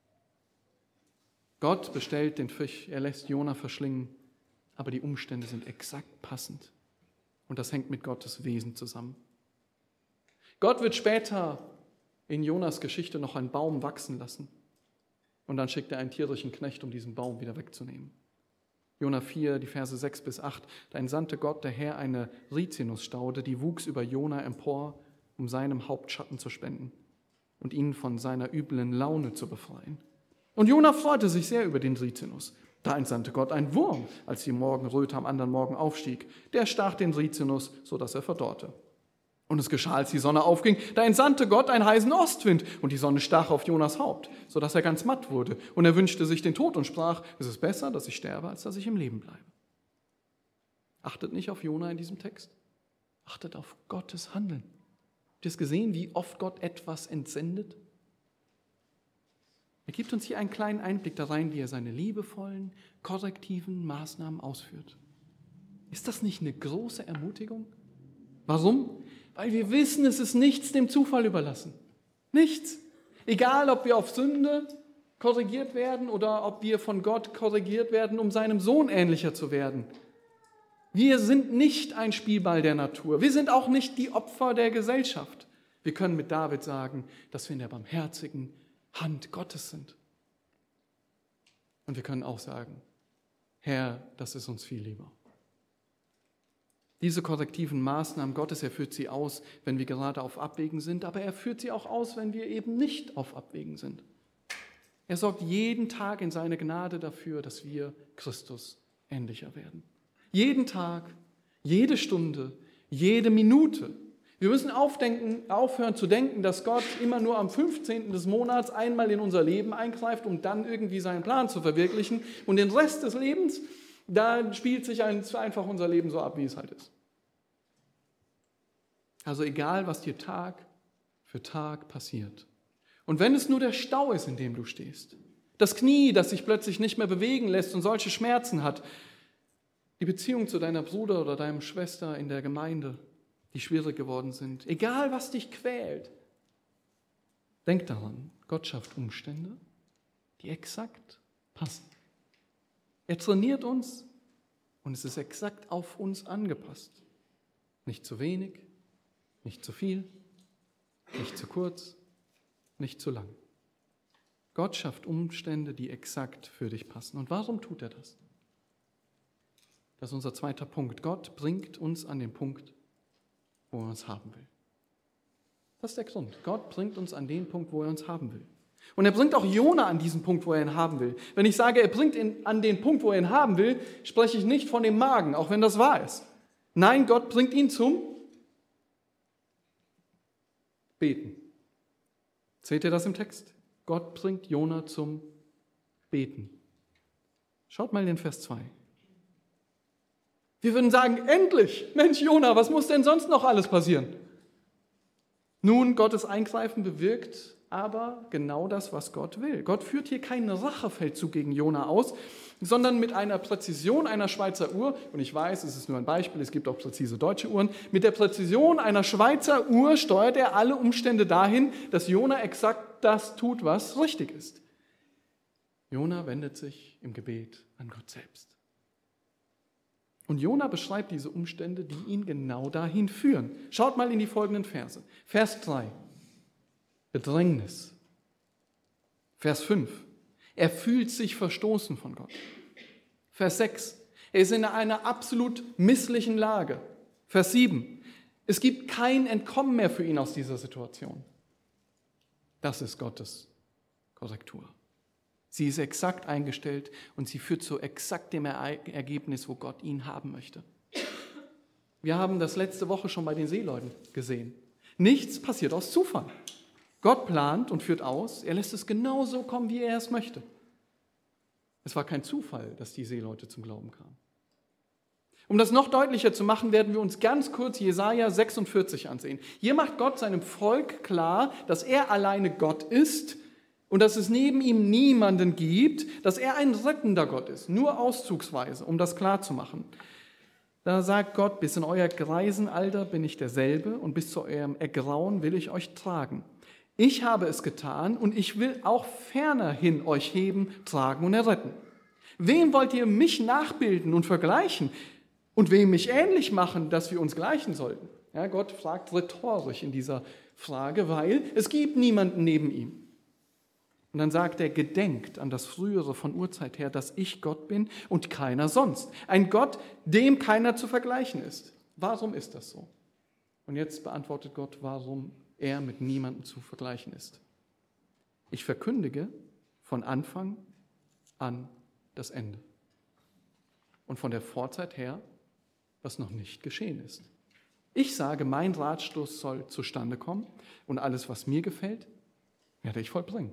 [SPEAKER 2] Gott bestellt den Fisch, er lässt Jona verschlingen, aber die Umstände sind exakt passend. Und das hängt mit Gottes Wesen zusammen. Gott wird später in Jonas Geschichte noch einen Baum wachsen lassen. Und dann schickt er einen tierischen Knecht, um diesen Baum wieder wegzunehmen. Jona vier, die Verse sechs bis acht. Da entsandte Gott der Herr eine Rizinusstaude, die wuchs über Jona empor, um seinem Haupt Schatten zu spenden und ihn von seiner üblen Laune zu befreien. Und Jona freute sich sehr über den Rizinus. Da entsandte Gott einen Wurm, als die Morgenröte am anderen Morgen aufstieg. Der stach den Rizinus, sodass er verdorrte. Und es geschah, als die Sonne aufging, da entsandte Gott einen heißen Ostwind und die Sonne stach auf Jonas Haupt, sodass er ganz matt wurde. Und er wünschte sich den Tod und sprach: Es ist besser, dass ich sterbe, als dass ich im Leben bleibe. Achtet nicht auf Jona in diesem Text. Achtet auf Gottes Handeln. Habt ihr es gesehen, wie oft Gott etwas entsendet? Er gibt uns hier einen kleinen Einblick da rein, wie er seine liebevollen, korrektiven Maßnahmen ausführt. Ist das nicht eine große Ermutigung? Warum? Weil wir wissen, es ist nichts dem Zufall überlassen. Nichts. Egal, ob wir auf Sünde korrigiert werden oder ob wir von Gott korrigiert werden, um seinem Sohn ähnlicher zu werden. Wir sind nicht ein Spielball der Natur. Wir sind auch nicht die Opfer der Gesellschaft. Wir können mit David sagen, dass wir in der barmherzigen Hand Gottes sind. Und wir können auch sagen: Herr, das ist uns viel lieber. Diese korrektiven Maßnahmen Gottes, er führt sie aus, wenn wir gerade auf Abwägen sind, aber er führt sie auch aus, wenn wir eben nicht auf Abwägen sind. Er sorgt jeden Tag in seiner Gnade dafür, dass wir Christus ähnlicher werden. Jeden Tag, jede Stunde, jede Minute. Wir müssen aufdenken, aufhören zu denken, dass Gott immer nur am fünfzehnten des Monats einmal in unser Leben eingreift, um dann irgendwie seinen Plan zu verwirklichen. Und den Rest des Lebens, da spielt sich einfach unser Leben so ab, wie es halt ist. Also egal, was dir Tag für Tag passiert. Und wenn es nur der Stau ist, in dem du stehst, das Knie, das sich plötzlich nicht mehr bewegen lässt und solche Schmerzen hat, die Beziehung zu deiner Bruder oder deiner Schwester in der Gemeinde, die schwierig geworden sind, egal was dich quält, denk daran, Gott schafft Umstände, die exakt passen. Er trainiert uns und es ist exakt auf uns angepasst. Nicht zu wenig, nicht zu viel, nicht zu kurz, nicht zu lang. Gott schafft Umstände, die exakt für dich passen. Und warum tut er das? Das ist unser zweiter Punkt. Gott bringt uns an den Punkt, wo er uns haben will. Das ist der Grund. Gott bringt uns an den Punkt, wo er uns haben will. Und er bringt auch Jona an diesen Punkt, wo er ihn haben will. Wenn ich sage, er bringt ihn an den Punkt, wo er ihn haben will, spreche ich nicht von dem Magen, auch wenn das wahr ist. Nein, Gott bringt ihn zum Beten. Seht ihr das im Text? Gott bringt Jona zum Beten. Schaut mal in den Vers zwei. Wir würden sagen, endlich, Mensch Jona, was muss denn sonst noch alles passieren? Nun, Gottes Eingreifen bewirkt aber genau das, was Gott will. Gott führt hier keinen Rachefeldzug gegen Jona aus, sondern mit einer Präzision einer Schweizer Uhr, und ich weiß, es ist nur ein Beispiel, es gibt auch präzise deutsche Uhren, mit der Präzision einer Schweizer Uhr steuert er alle Umstände dahin, dass Jona exakt das tut, was richtig ist. Jona wendet sich im Gebet an Gott selbst. Und Jona beschreibt diese Umstände, die ihn genau dahin führen. Schaut mal in die folgenden Verse. Vers drei. Bedrängnis. Vers fünf. Er fühlt sich verstoßen von Gott. Vers sechs. Er ist in einer absolut misslichen Lage. Vers sieben. Es gibt kein Entkommen mehr für ihn aus dieser Situation. Das ist Gottes Korrektur. Sie ist exakt eingestellt und sie führt zu exakt dem Ergebnis, wo Gott ihn haben möchte. Wir haben das letzte Woche schon bei den Seeleuten gesehen. Nichts passiert aus Zufall. Gott plant und führt aus, er lässt es genau so kommen, wie er es möchte. Es war kein Zufall, dass die Seeleute zum Glauben kamen. Um das noch deutlicher zu machen, werden wir uns ganz kurz Jesaja sechsundvierzig ansehen. Hier macht Gott seinem Volk klar, dass er alleine Gott ist und dass es neben ihm niemanden gibt, dass er ein rettender Gott ist, nur auszugsweise, um das klar zu machen. Da sagt Gott, bis in euer Greisenalter bin ich derselbe und bis zu eurem Ergrauen will ich euch tragen. Ich habe es getan und ich will auch fernerhin euch heben, tragen und erretten. Wem wollt ihr mich nachbilden und vergleichen und wem mich ähnlich machen, dass wir uns gleichen sollten? Ja, Gott fragt rhetorisch in dieser Frage, weil es gibt niemanden neben ihm. Und dann sagt er, gedenkt an das Frühere von Urzeit her, dass ich Gott bin und keiner sonst. Ein Gott, dem keiner zu vergleichen ist. Warum ist das so? Und jetzt beantwortet Gott, warum er mit niemandem zu vergleichen ist. Ich verkündige von Anfang an das Ende. Und von der Vorzeit her, was noch nicht geschehen ist. Ich sage, mein Ratschluss soll zustande kommen und alles, was mir gefällt, werde ich vollbringen.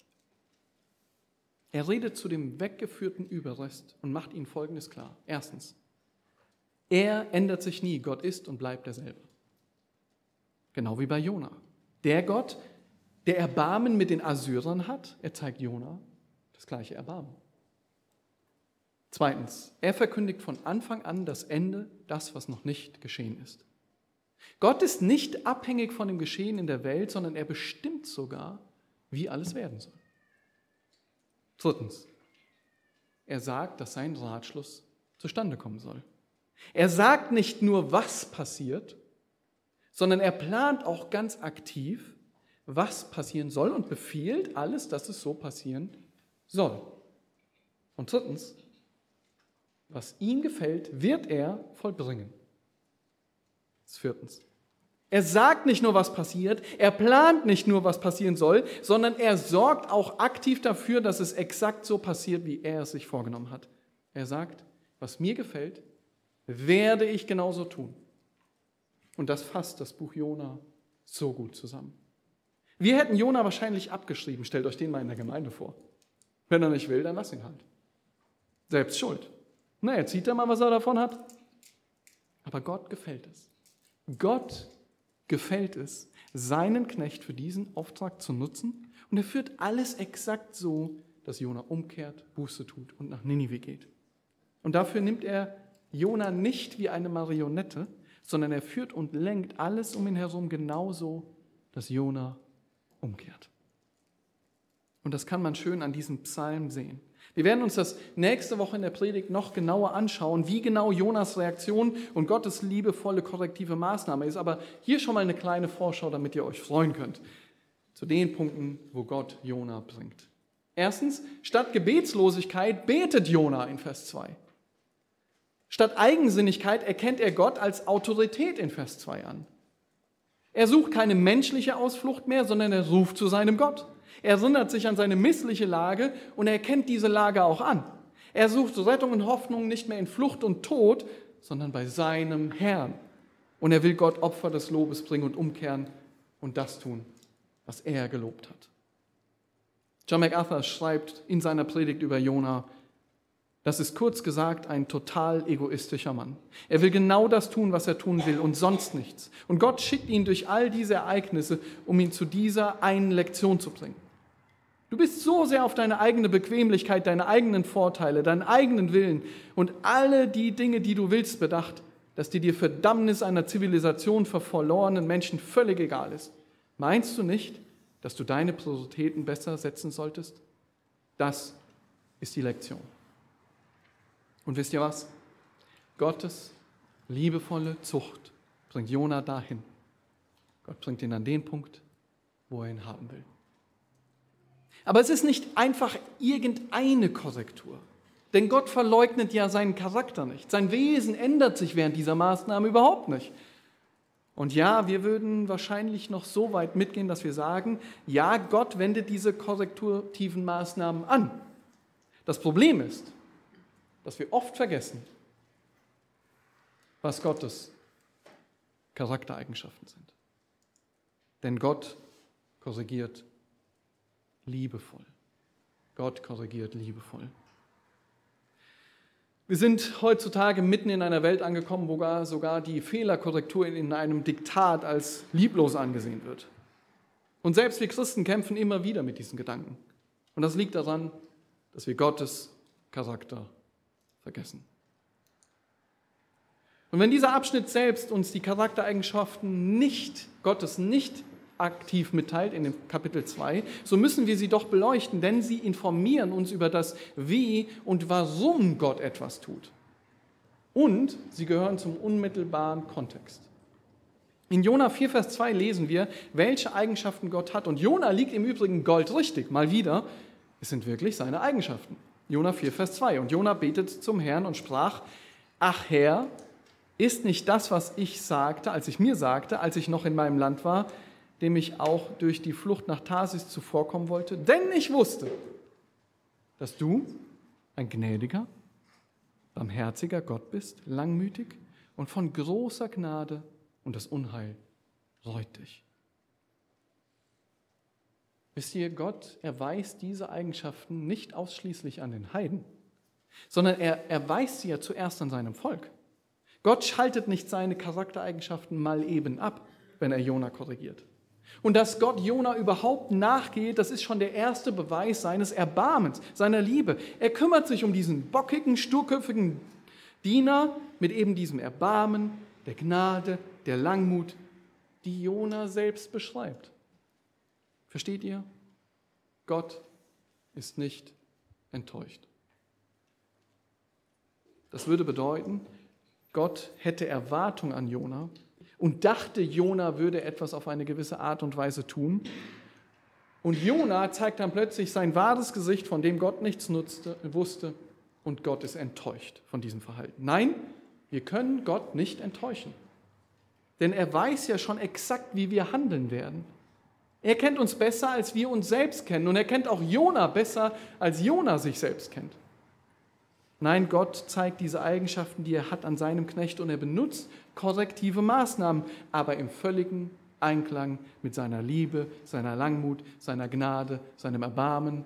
[SPEAKER 2] Er redet zu dem weggeführten Überrest und macht ihnen Folgendes klar. Erstens, er ändert sich nie, Gott ist und bleibt derselbe. Genau wie bei Jona. Der Gott, der Erbarmen mit den Assyrern hat, er zeigt Jona das gleiche Erbarmen. Zweitens, er verkündigt von Anfang an das Ende, das, was noch nicht geschehen ist. Gott ist nicht abhängig von dem Geschehen in der Welt, sondern er bestimmt sogar, wie alles werden soll. Drittens, er sagt, dass sein Ratschluss zustande kommen soll. Er sagt nicht nur, was passiert, sondern er plant auch ganz aktiv, was passieren soll und befiehlt alles, dass es so passieren soll. Und drittens, was ihm gefällt, wird er vollbringen. Viertens, er sagt nicht nur, was passiert, er plant nicht nur, was passieren soll, sondern er sorgt auch aktiv dafür, dass es exakt so passiert, wie er es sich vorgenommen hat. Er sagt, was mir gefällt, werde ich genauso tun. Und das fasst das Buch Jona so gut zusammen. Wir hätten Jona wahrscheinlich abgeschrieben, stellt euch den mal in der Gemeinde vor. Wenn er nicht will, dann lass ihn halt. Selbst schuld. Na, jetzt sieht er mal, was er davon hat. Aber Gott gefällt es. Gott gefällt es, seinen Knecht für diesen Auftrag zu nutzen. Und er führt alles exakt so, dass Jona umkehrt, Buße tut und nach Ninive geht. Und dafür nimmt er Jona nicht wie eine Marionette, sondern er führt und lenkt alles um ihn herum genauso, dass Jona umkehrt. Und das kann man schön an diesem Psalm sehen. Wir werden uns das nächste Woche in der Predigt noch genauer anschauen, wie genau Jonas Reaktion und Gottes liebevolle korrektive Maßnahme ist. Aber hier schon mal eine kleine Vorschau, damit ihr euch freuen könnt, zu den Punkten, wo Gott Jona bringt. Erstens, statt Gebetslosigkeit betet Jona in Vers zwei. Statt Eigensinnigkeit erkennt er Gott als Autorität in Vers zwei an. Er sucht keine menschliche Ausflucht mehr, sondern er ruft zu seinem Gott. Er erinnert sich an seine missliche Lage und er erkennt diese Lage auch an. Er sucht Rettung und Hoffnung nicht mehr in Flucht und Tod, sondern bei seinem Herrn. Und er will Gott Opfer des Lobes bringen und umkehren und das tun, was er gelobt hat. John MacArthur schreibt in seiner Predigt über Jona, das ist kurz gesagt ein total egoistischer Mann. Er will genau das tun, was er tun will und sonst nichts. Und Gott schickt ihn durch all diese Ereignisse, um ihn zu dieser einen Lektion zu bringen. Du bist so sehr auf deine eigene Bequemlichkeit, deine eigenen Vorteile, deinen eigenen Willen und alle die Dinge, die du willst, bedacht, dass dir die Verdammnis einer Zivilisation für verlorenen Menschen völlig egal ist. Meinst du nicht, dass du deine Prioritäten besser setzen solltest? Das ist die Lektion. Und wisst ihr was? Gottes liebevolle Zucht bringt Jona dahin. Gott bringt ihn an den Punkt, wo er ihn haben will. Aber es ist nicht einfach irgendeine Korrektur. Denn Gott verleugnet ja seinen Charakter nicht. Sein Wesen ändert sich während dieser Maßnahme überhaupt nicht. Und ja, wir würden wahrscheinlich noch so weit mitgehen, dass wir sagen, ja, Gott wendet diese korrektiven Maßnahmen an. Das Problem ist, dass wir oft vergessen, was Gottes Charaktereigenschaften sind. Denn Gott korrigiert liebevoll. Gott korrigiert liebevoll. Wir sind heutzutage mitten in einer Welt angekommen, wo sogar die Fehlerkorrektur in einem Diktat als lieblos angesehen wird. Und selbst wir Christen kämpfen immer wieder mit diesen Gedanken. Und das liegt daran, dass wir Gottes Charakter vergessen. Und wenn dieser Abschnitt selbst uns die Charaktereigenschaften nicht, Gottes nicht aktiv mitteilt in dem Kapitel zwei, so müssen wir sie doch beleuchten, denn sie informieren uns über das Wie und warum Gott etwas tut. Und sie gehören zum unmittelbaren Kontext. In Jona vier, Vers zwei lesen wir, welche Eigenschaften Gott hat. Und Jona liegt im Übrigen goldrichtig, mal wieder. Es sind wirklich seine Eigenschaften. Jona vier, Vers zwei. Und Jona betet zum Herrn und sprach, ach Herr, ist nicht das, was ich sagte, als ich mir sagte, als ich noch in meinem Land war, dem ich auch durch die Flucht nach Tarsis zuvorkommen wollte? Denn ich wusste, dass du ein gnädiger, barmherziger Gott bist, langmütig und von großer Gnade und das Unheil reut dich. Wisst ihr, Gott erweist diese Eigenschaften nicht ausschließlich an den Heiden, sondern er erweist sie ja zuerst an seinem Volk. Gott schaltet nicht seine Charaktereigenschaften mal eben ab, wenn er Jona korrigiert. Und dass Gott Jona überhaupt nachgeht, das ist schon der erste Beweis seines Erbarmens, seiner Liebe. Er kümmert sich um diesen bockigen, sturköpfigen Diener mit eben diesem Erbarmen, der Gnade, der Langmut, die Jona selbst beschreibt. Versteht ihr? Gott ist nicht enttäuscht. Das würde bedeuten, Gott hätte Erwartung an Jona und dachte, Jona würde etwas auf eine gewisse Art und Weise tun. Und Jona zeigt dann plötzlich sein wahres Gesicht, von dem Gott nichts nutzte, wusste, und Gott ist enttäuscht von diesem Verhalten. Nein, wir können Gott nicht enttäuschen. Denn er weiß ja schon exakt, wie wir handeln werden. Er kennt uns besser, als wir uns selbst kennen. Und er kennt auch Jona besser, als Jona sich selbst kennt. Nein, Gott zeigt diese Eigenschaften, die er hat, an seinem Knecht und er benutzt korrektive Maßnahmen, aber im völligen Einklang mit seiner Liebe, seiner Langmut, seiner Gnade, seinem Erbarmen.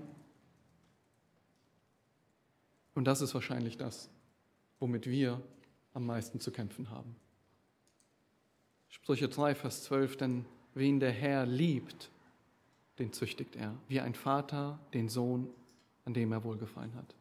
[SPEAKER 2] Und das ist wahrscheinlich das, womit wir am meisten zu kämpfen haben. Sprüche drei, Vers zwölf, denn wen der Herr liebt, den züchtigt er, wie ein Vater den Sohn, an dem er wohlgefallen hat.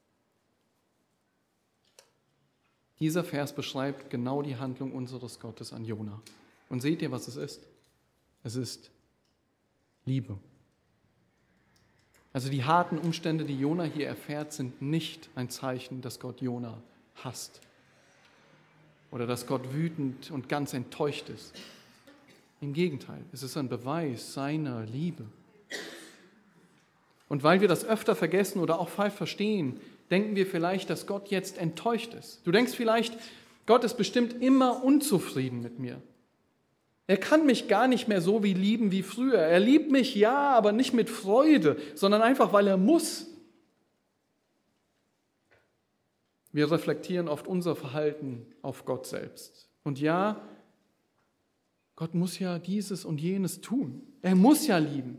[SPEAKER 2] Dieser Vers beschreibt genau die Handlung unseres Gottes an Jona. Und seht ihr, was es ist? Es ist Liebe. Also die harten Umstände, die Jona hier erfährt, sind nicht ein Zeichen, dass Gott Jona hasst oder dass Gott wütend und ganz enttäuscht ist. Im Gegenteil, es ist ein Beweis seiner Liebe. Und weil wir das öfter vergessen oder auch falsch verstehen, denken wir vielleicht, dass Gott jetzt enttäuscht ist. Du denkst vielleicht, Gott ist bestimmt immer unzufrieden mit mir. Er kann mich gar nicht mehr so wie lieben wie früher. Er liebt mich, ja, aber nicht mit Freude, sondern einfach, weil er muss. Wir reflektieren oft unser Verhalten auf Gott selbst. Und ja, Gott muss ja dieses und jenes tun. Er muss ja lieben.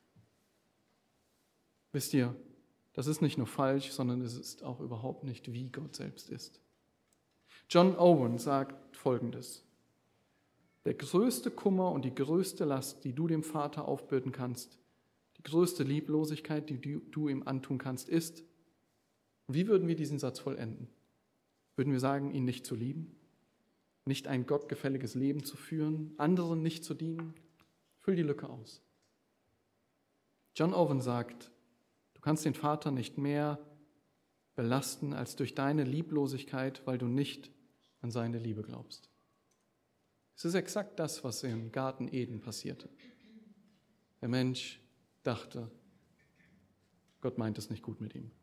[SPEAKER 2] Wisst ihr, das ist nicht nur falsch, sondern es ist auch überhaupt nicht, wie Gott selbst ist. John Owen sagt Folgendes: Der größte Kummer und die größte Last, die du dem Vater aufbürden kannst, die größte Lieblosigkeit, die du ihm antun kannst, ist, wie würden wir diesen Satz vollenden? Würden wir sagen, ihn nicht zu lieben? Nicht ein gottgefälliges Leben zu führen? Anderen nicht zu dienen? Füll die Lücke aus. John Owen sagt, du kannst den Vater nicht mehr belasten als durch deine Lieblosigkeit, weil du nicht an seine Liebe glaubst. Es ist exakt das, was im Garten Eden passierte. Der Mensch dachte, Gott meint es nicht gut mit ihm.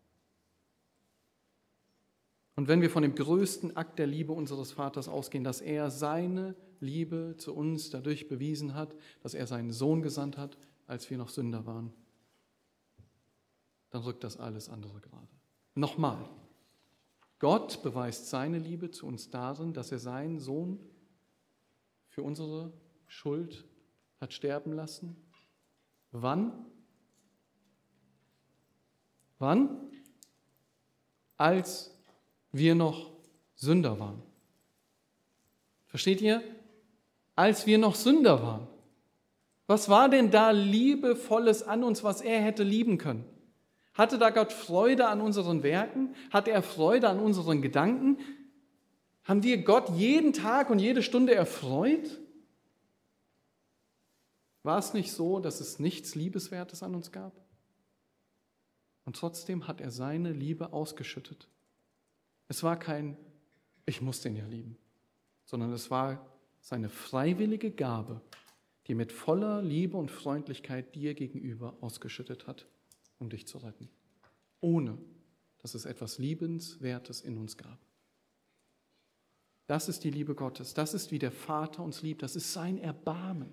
[SPEAKER 2] Und wenn wir von dem größten Akt der Liebe unseres Vaters ausgehen, dass er seine Liebe zu uns dadurch bewiesen hat, dass er seinen Sohn gesandt hat, als wir noch Sünder waren, dann rückt das alles andere gerade. Nochmal, Gott beweist seine Liebe zu uns darin, dass er seinen Sohn für unsere Schuld hat sterben lassen. Wann? Wann? Als wir noch Sünder waren. Versteht ihr? Als wir noch Sünder waren. Was war denn da Liebevolles an uns, was er hätte lieben können? Hatte da Gott Freude an unseren Werken? Hatte er Freude an unseren Gedanken? Haben wir Gott jeden Tag und jede Stunde erfreut? War es nicht so, dass es nichts Liebeswertes an uns gab? Und trotzdem hat er seine Liebe ausgeschüttet. Es war kein, ich muss den ja lieben, sondern es war seine freiwillige Gabe, die mit voller Liebe und Freundlichkeit dir gegenüber ausgeschüttet hat, um dich zu retten, ohne dass es etwas Liebenswertes in uns gab. Das ist die Liebe Gottes, das ist, wie der Vater uns liebt, das ist sein Erbarmen.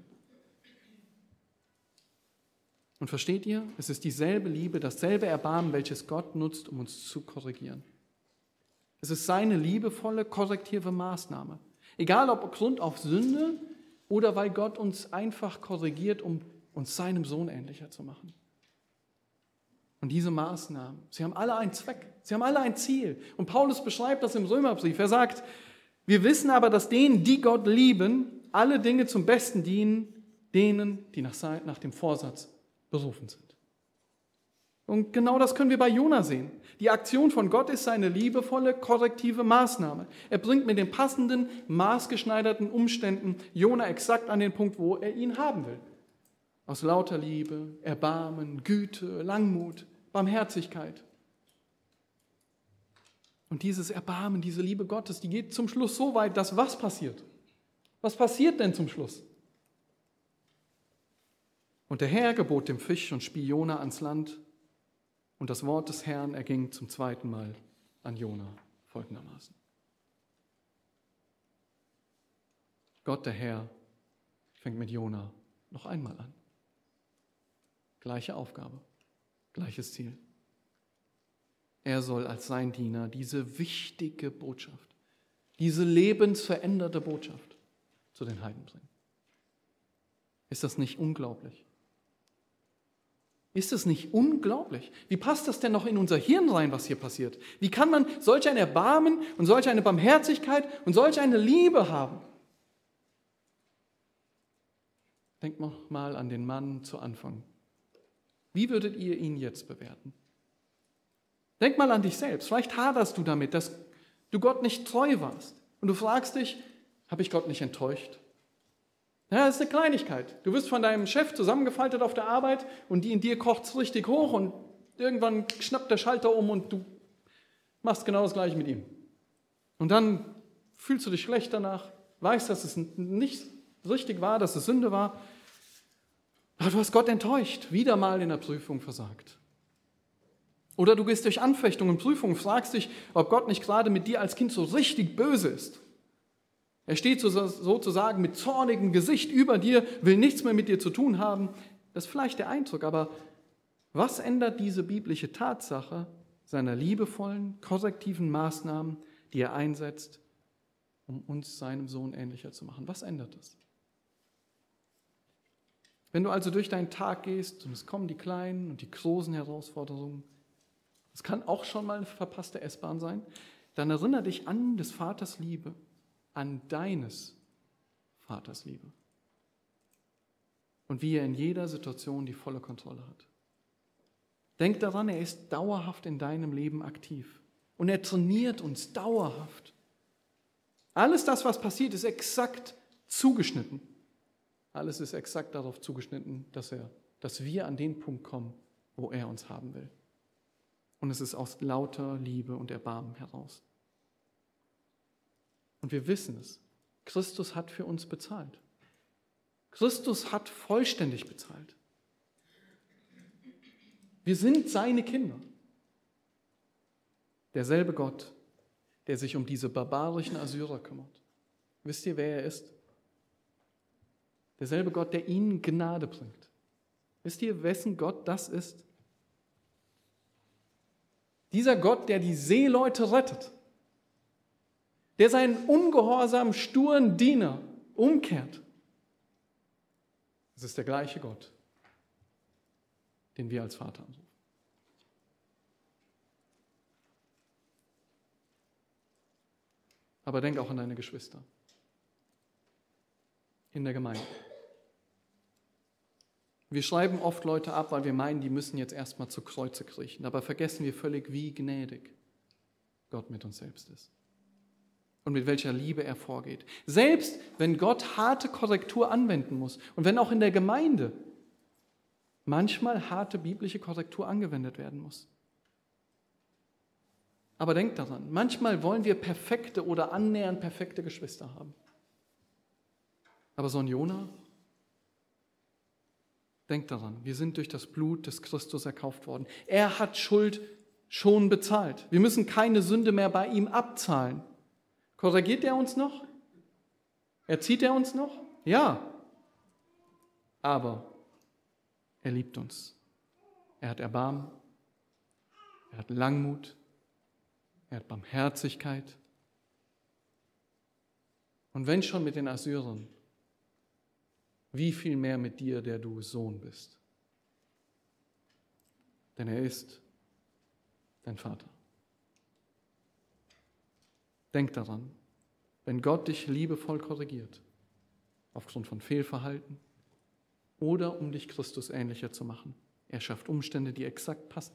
[SPEAKER 2] Und versteht ihr, es ist dieselbe Liebe, dasselbe Erbarmen, welches Gott nutzt, um uns zu korrigieren. Es ist seine liebevolle, korrektive Maßnahme. Egal ob Grund auf Sünde oder weil Gott uns einfach korrigiert, um uns seinem Sohn ähnlicher zu machen. Und diese Maßnahmen, sie haben alle einen Zweck, sie haben alle ein Ziel. Und Paulus beschreibt das im Römerbrief. Er sagt, wir wissen aber, dass denen, die Gott lieben, alle Dinge zum Besten dienen, denen, die nach, nach dem Vorsatz berufen sind. Und genau das können wir bei Jona sehen. Die Aktion von Gott ist seine liebevolle, korrektive Maßnahme. Er bringt mit den passenden, maßgeschneiderten Umständen Jona exakt an den Punkt, wo er ihn haben will. Aus lauter Liebe, Erbarmen, Güte, Langmut, Barmherzigkeit. Und dieses Erbarmen, diese Liebe Gottes, die geht zum Schluss so weit, dass was passiert? Was passiert denn zum Schluss? Und der Herr gebot dem Fisch und spie Jona ans Land, und das Wort des Herrn erging zum zweiten Mal an Jona folgendermaßen. Gott, der Herr, fängt mit Jona noch einmal an. Gleiche Aufgabe, gleiches Ziel. Er soll als sein Diener diese wichtige Botschaft, diese lebensveränderte Botschaft zu den Heiden bringen. Ist das nicht unglaublich? Ist es nicht unglaublich? Wie passt das denn noch in unser Hirn rein, was hier passiert? Wie kann man solch ein Erbarmen und solch eine Barmherzigkeit und solch eine Liebe haben? Denkt noch mal an den Mann zu Anfang. Wie würdet ihr ihn jetzt bewerten? Denk mal an dich selbst. Vielleicht haderst du damit, dass du Gott nicht treu warst. Und du fragst dich, habe ich Gott nicht enttäuscht? Ja, das ist eine Kleinigkeit. Du wirst von deinem Chef zusammengefaltet auf der Arbeit und die in dir kocht es richtig hoch und irgendwann schnappt der Schalter um und du machst genau das Gleiche mit ihm. Und dann fühlst du dich schlecht danach, weißt, dass es nicht richtig war, dass es Sünde war. Aber du hast Gott enttäuscht, wieder mal in der Prüfung versagt. Oder du gehst durch Anfechtungen und Prüfungen, fragst dich, ob Gott nicht gerade mit dir als Kind so richtig böse ist. Er steht sozusagen mit zornigem Gesicht über dir, will nichts mehr mit dir zu tun haben. Das ist vielleicht der Eindruck, aber was ändert diese biblische Tatsache seiner liebevollen, korrektiven Maßnahmen, die er einsetzt, um uns seinem Sohn ähnlicher zu machen? Was ändert das? Wenn du also durch deinen Tag gehst und es kommen die kleinen und die großen Herausforderungen, es kann auch schon mal eine verpasste S-Bahn sein, dann erinnere dich an des Vaters Liebe, an deines Vaters Liebe. Und wie er in jeder Situation die volle Kontrolle hat. Denk daran, er ist dauerhaft in deinem Leben aktiv. Und er trainiert uns dauerhaft. Alles das, was passiert, ist exakt zugeschnitten. Alles ist exakt darauf zugeschnitten, dass, er, dass wir an den Punkt kommen, wo er uns haben will. Und es ist aus lauter Liebe und Erbarmen heraus. Und wir wissen es. Christus hat für uns bezahlt. Christus hat vollständig bezahlt. Wir sind seine Kinder. Derselbe Gott, der sich um diese barbarischen Assyrer kümmert. Wisst ihr, wer er ist? Derselbe Gott, der ihnen Gnade bringt. Wisst ihr, wessen Gott das ist? Dieser Gott, der die Seeleute rettet. Der seinen ungehorsamen, sturen Diener umkehrt. Es ist der gleiche Gott, den wir als Vater anrufen. Aber denk auch an deine Geschwister in der Gemeinde. Wir schreiben oft Leute ab, weil wir meinen, die müssen jetzt erstmal zu Kreuze kriechen. Dabei vergessen wir völlig, wie gnädig Gott mit uns selbst ist. Und mit welcher Liebe er vorgeht. Selbst wenn Gott harte Korrektur anwenden muss und wenn auch in der Gemeinde manchmal harte biblische Korrektur angewendet werden muss. Aber denkt daran, manchmal wollen wir perfekte oder annähernd perfekte Geschwister haben. Aber so ein Jona, denkt daran, wir sind durch das Blut des Christus erkauft worden. Er hat Schuld schon bezahlt. Wir müssen keine Sünde mehr bei ihm abzahlen. Korrigiert er uns noch? Erzieht er uns noch? Ja. Aber er liebt uns. Er hat Erbarmen. Er hat Langmut. Er hat Barmherzigkeit. Und wenn schon mit den Assyrern, wie viel mehr mit dir, der du Sohn bist. Denn er ist dein Vater. Denk daran, wenn Gott dich liebevoll korrigiert, aufgrund von Fehlverhalten oder um dich Christus ähnlicher zu machen, er schafft Umstände, die exakt passen.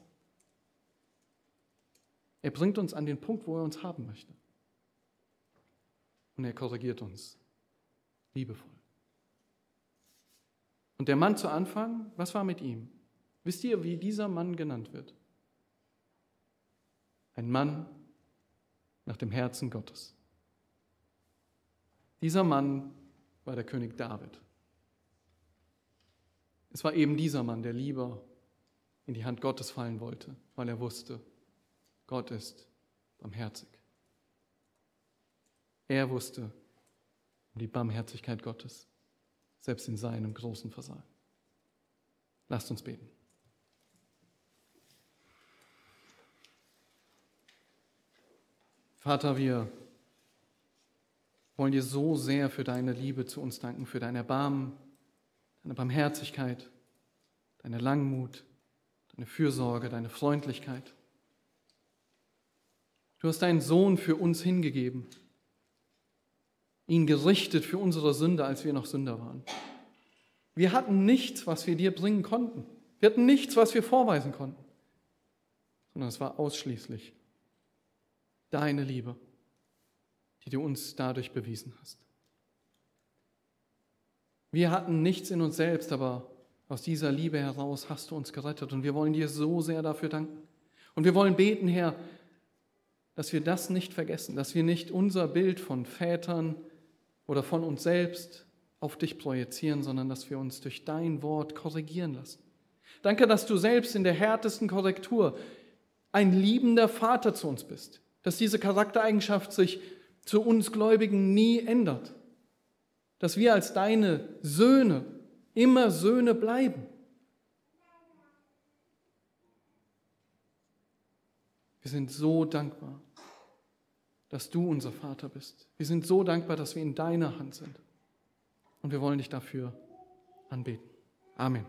[SPEAKER 2] Er bringt uns an den Punkt, wo er uns haben möchte. Und er korrigiert uns liebevoll. Und der Mann zu Anfang, was war mit ihm? Wisst ihr, wie dieser Mann genannt wird? Ein Mann nach dem Herzen Gottes. Dieser Mann war der König David. Es war eben dieser Mann, der lieber in die Hand Gottes fallen wollte, weil er wusste, Gott ist barmherzig. Er wusste um die Barmherzigkeit Gottes, selbst in seinem großen Versagen. Lasst uns beten. Vater, wir wollen dir so sehr für deine Liebe zu uns danken, für dein Erbarmen, deine Barmherzigkeit, deine Langmut, deine Fürsorge, deine Freundlichkeit. Du hast deinen Sohn für uns hingegeben, ihn gerichtet für unsere Sünde, als wir noch Sünder waren. Wir hatten nichts, was wir dir bringen konnten. Wir hatten nichts, was wir vorweisen konnten. Sondern es war ausschließlich deine Liebe, die du uns dadurch bewiesen hast. Wir hatten nichts in uns selbst, aber aus dieser Liebe heraus hast du uns gerettet. Und wir wollen dir so sehr dafür danken. Und wir wollen beten, Herr, dass wir das nicht vergessen, dass wir nicht unser Bild von Vätern oder von uns selbst auf dich projizieren, sondern dass wir uns durch dein Wort korrigieren lassen. Danke, dass du selbst in der härtesten Korrektur ein liebender Vater zu uns bist, dass diese Charaktereigenschaft sich zu uns Gläubigen nie ändert, dass wir als deine Söhne immer Söhne bleiben. Wir sind so dankbar, dass du unser Vater bist. Wir sind so dankbar, dass wir in deiner Hand sind. Und wir wollen dich dafür anbeten. Amen.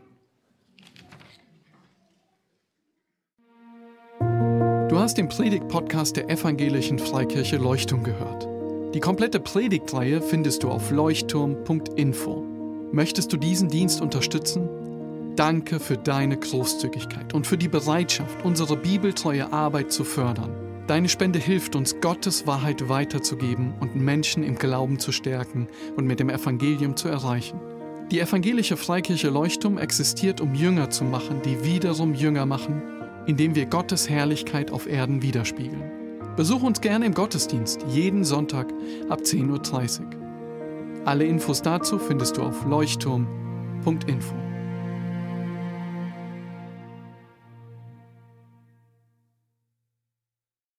[SPEAKER 1] Du hast den Predigt-Podcast der Evangelischen Freikirche Leuchtturm gehört. Die komplette Predigtreihe findest du auf leuchtturm punkt info. Möchtest du diesen Dienst unterstützen? Danke für deine Großzügigkeit und für die Bereitschaft, unsere bibeltreue Arbeit zu fördern. Deine Spende hilft uns, Gottes Wahrheit weiterzugeben und Menschen im Glauben zu stärken und mit dem Evangelium zu erreichen. Die Evangelische Freikirche Leuchtturm existiert, um Jünger zu machen, die wiederum Jünger machen, indem wir Gottes Herrlichkeit auf Erden widerspiegeln. Besuch uns gerne im Gottesdienst, jeden Sonntag ab zehn Uhr dreißig. Alle Infos dazu findest du auf leuchtturm punkt info.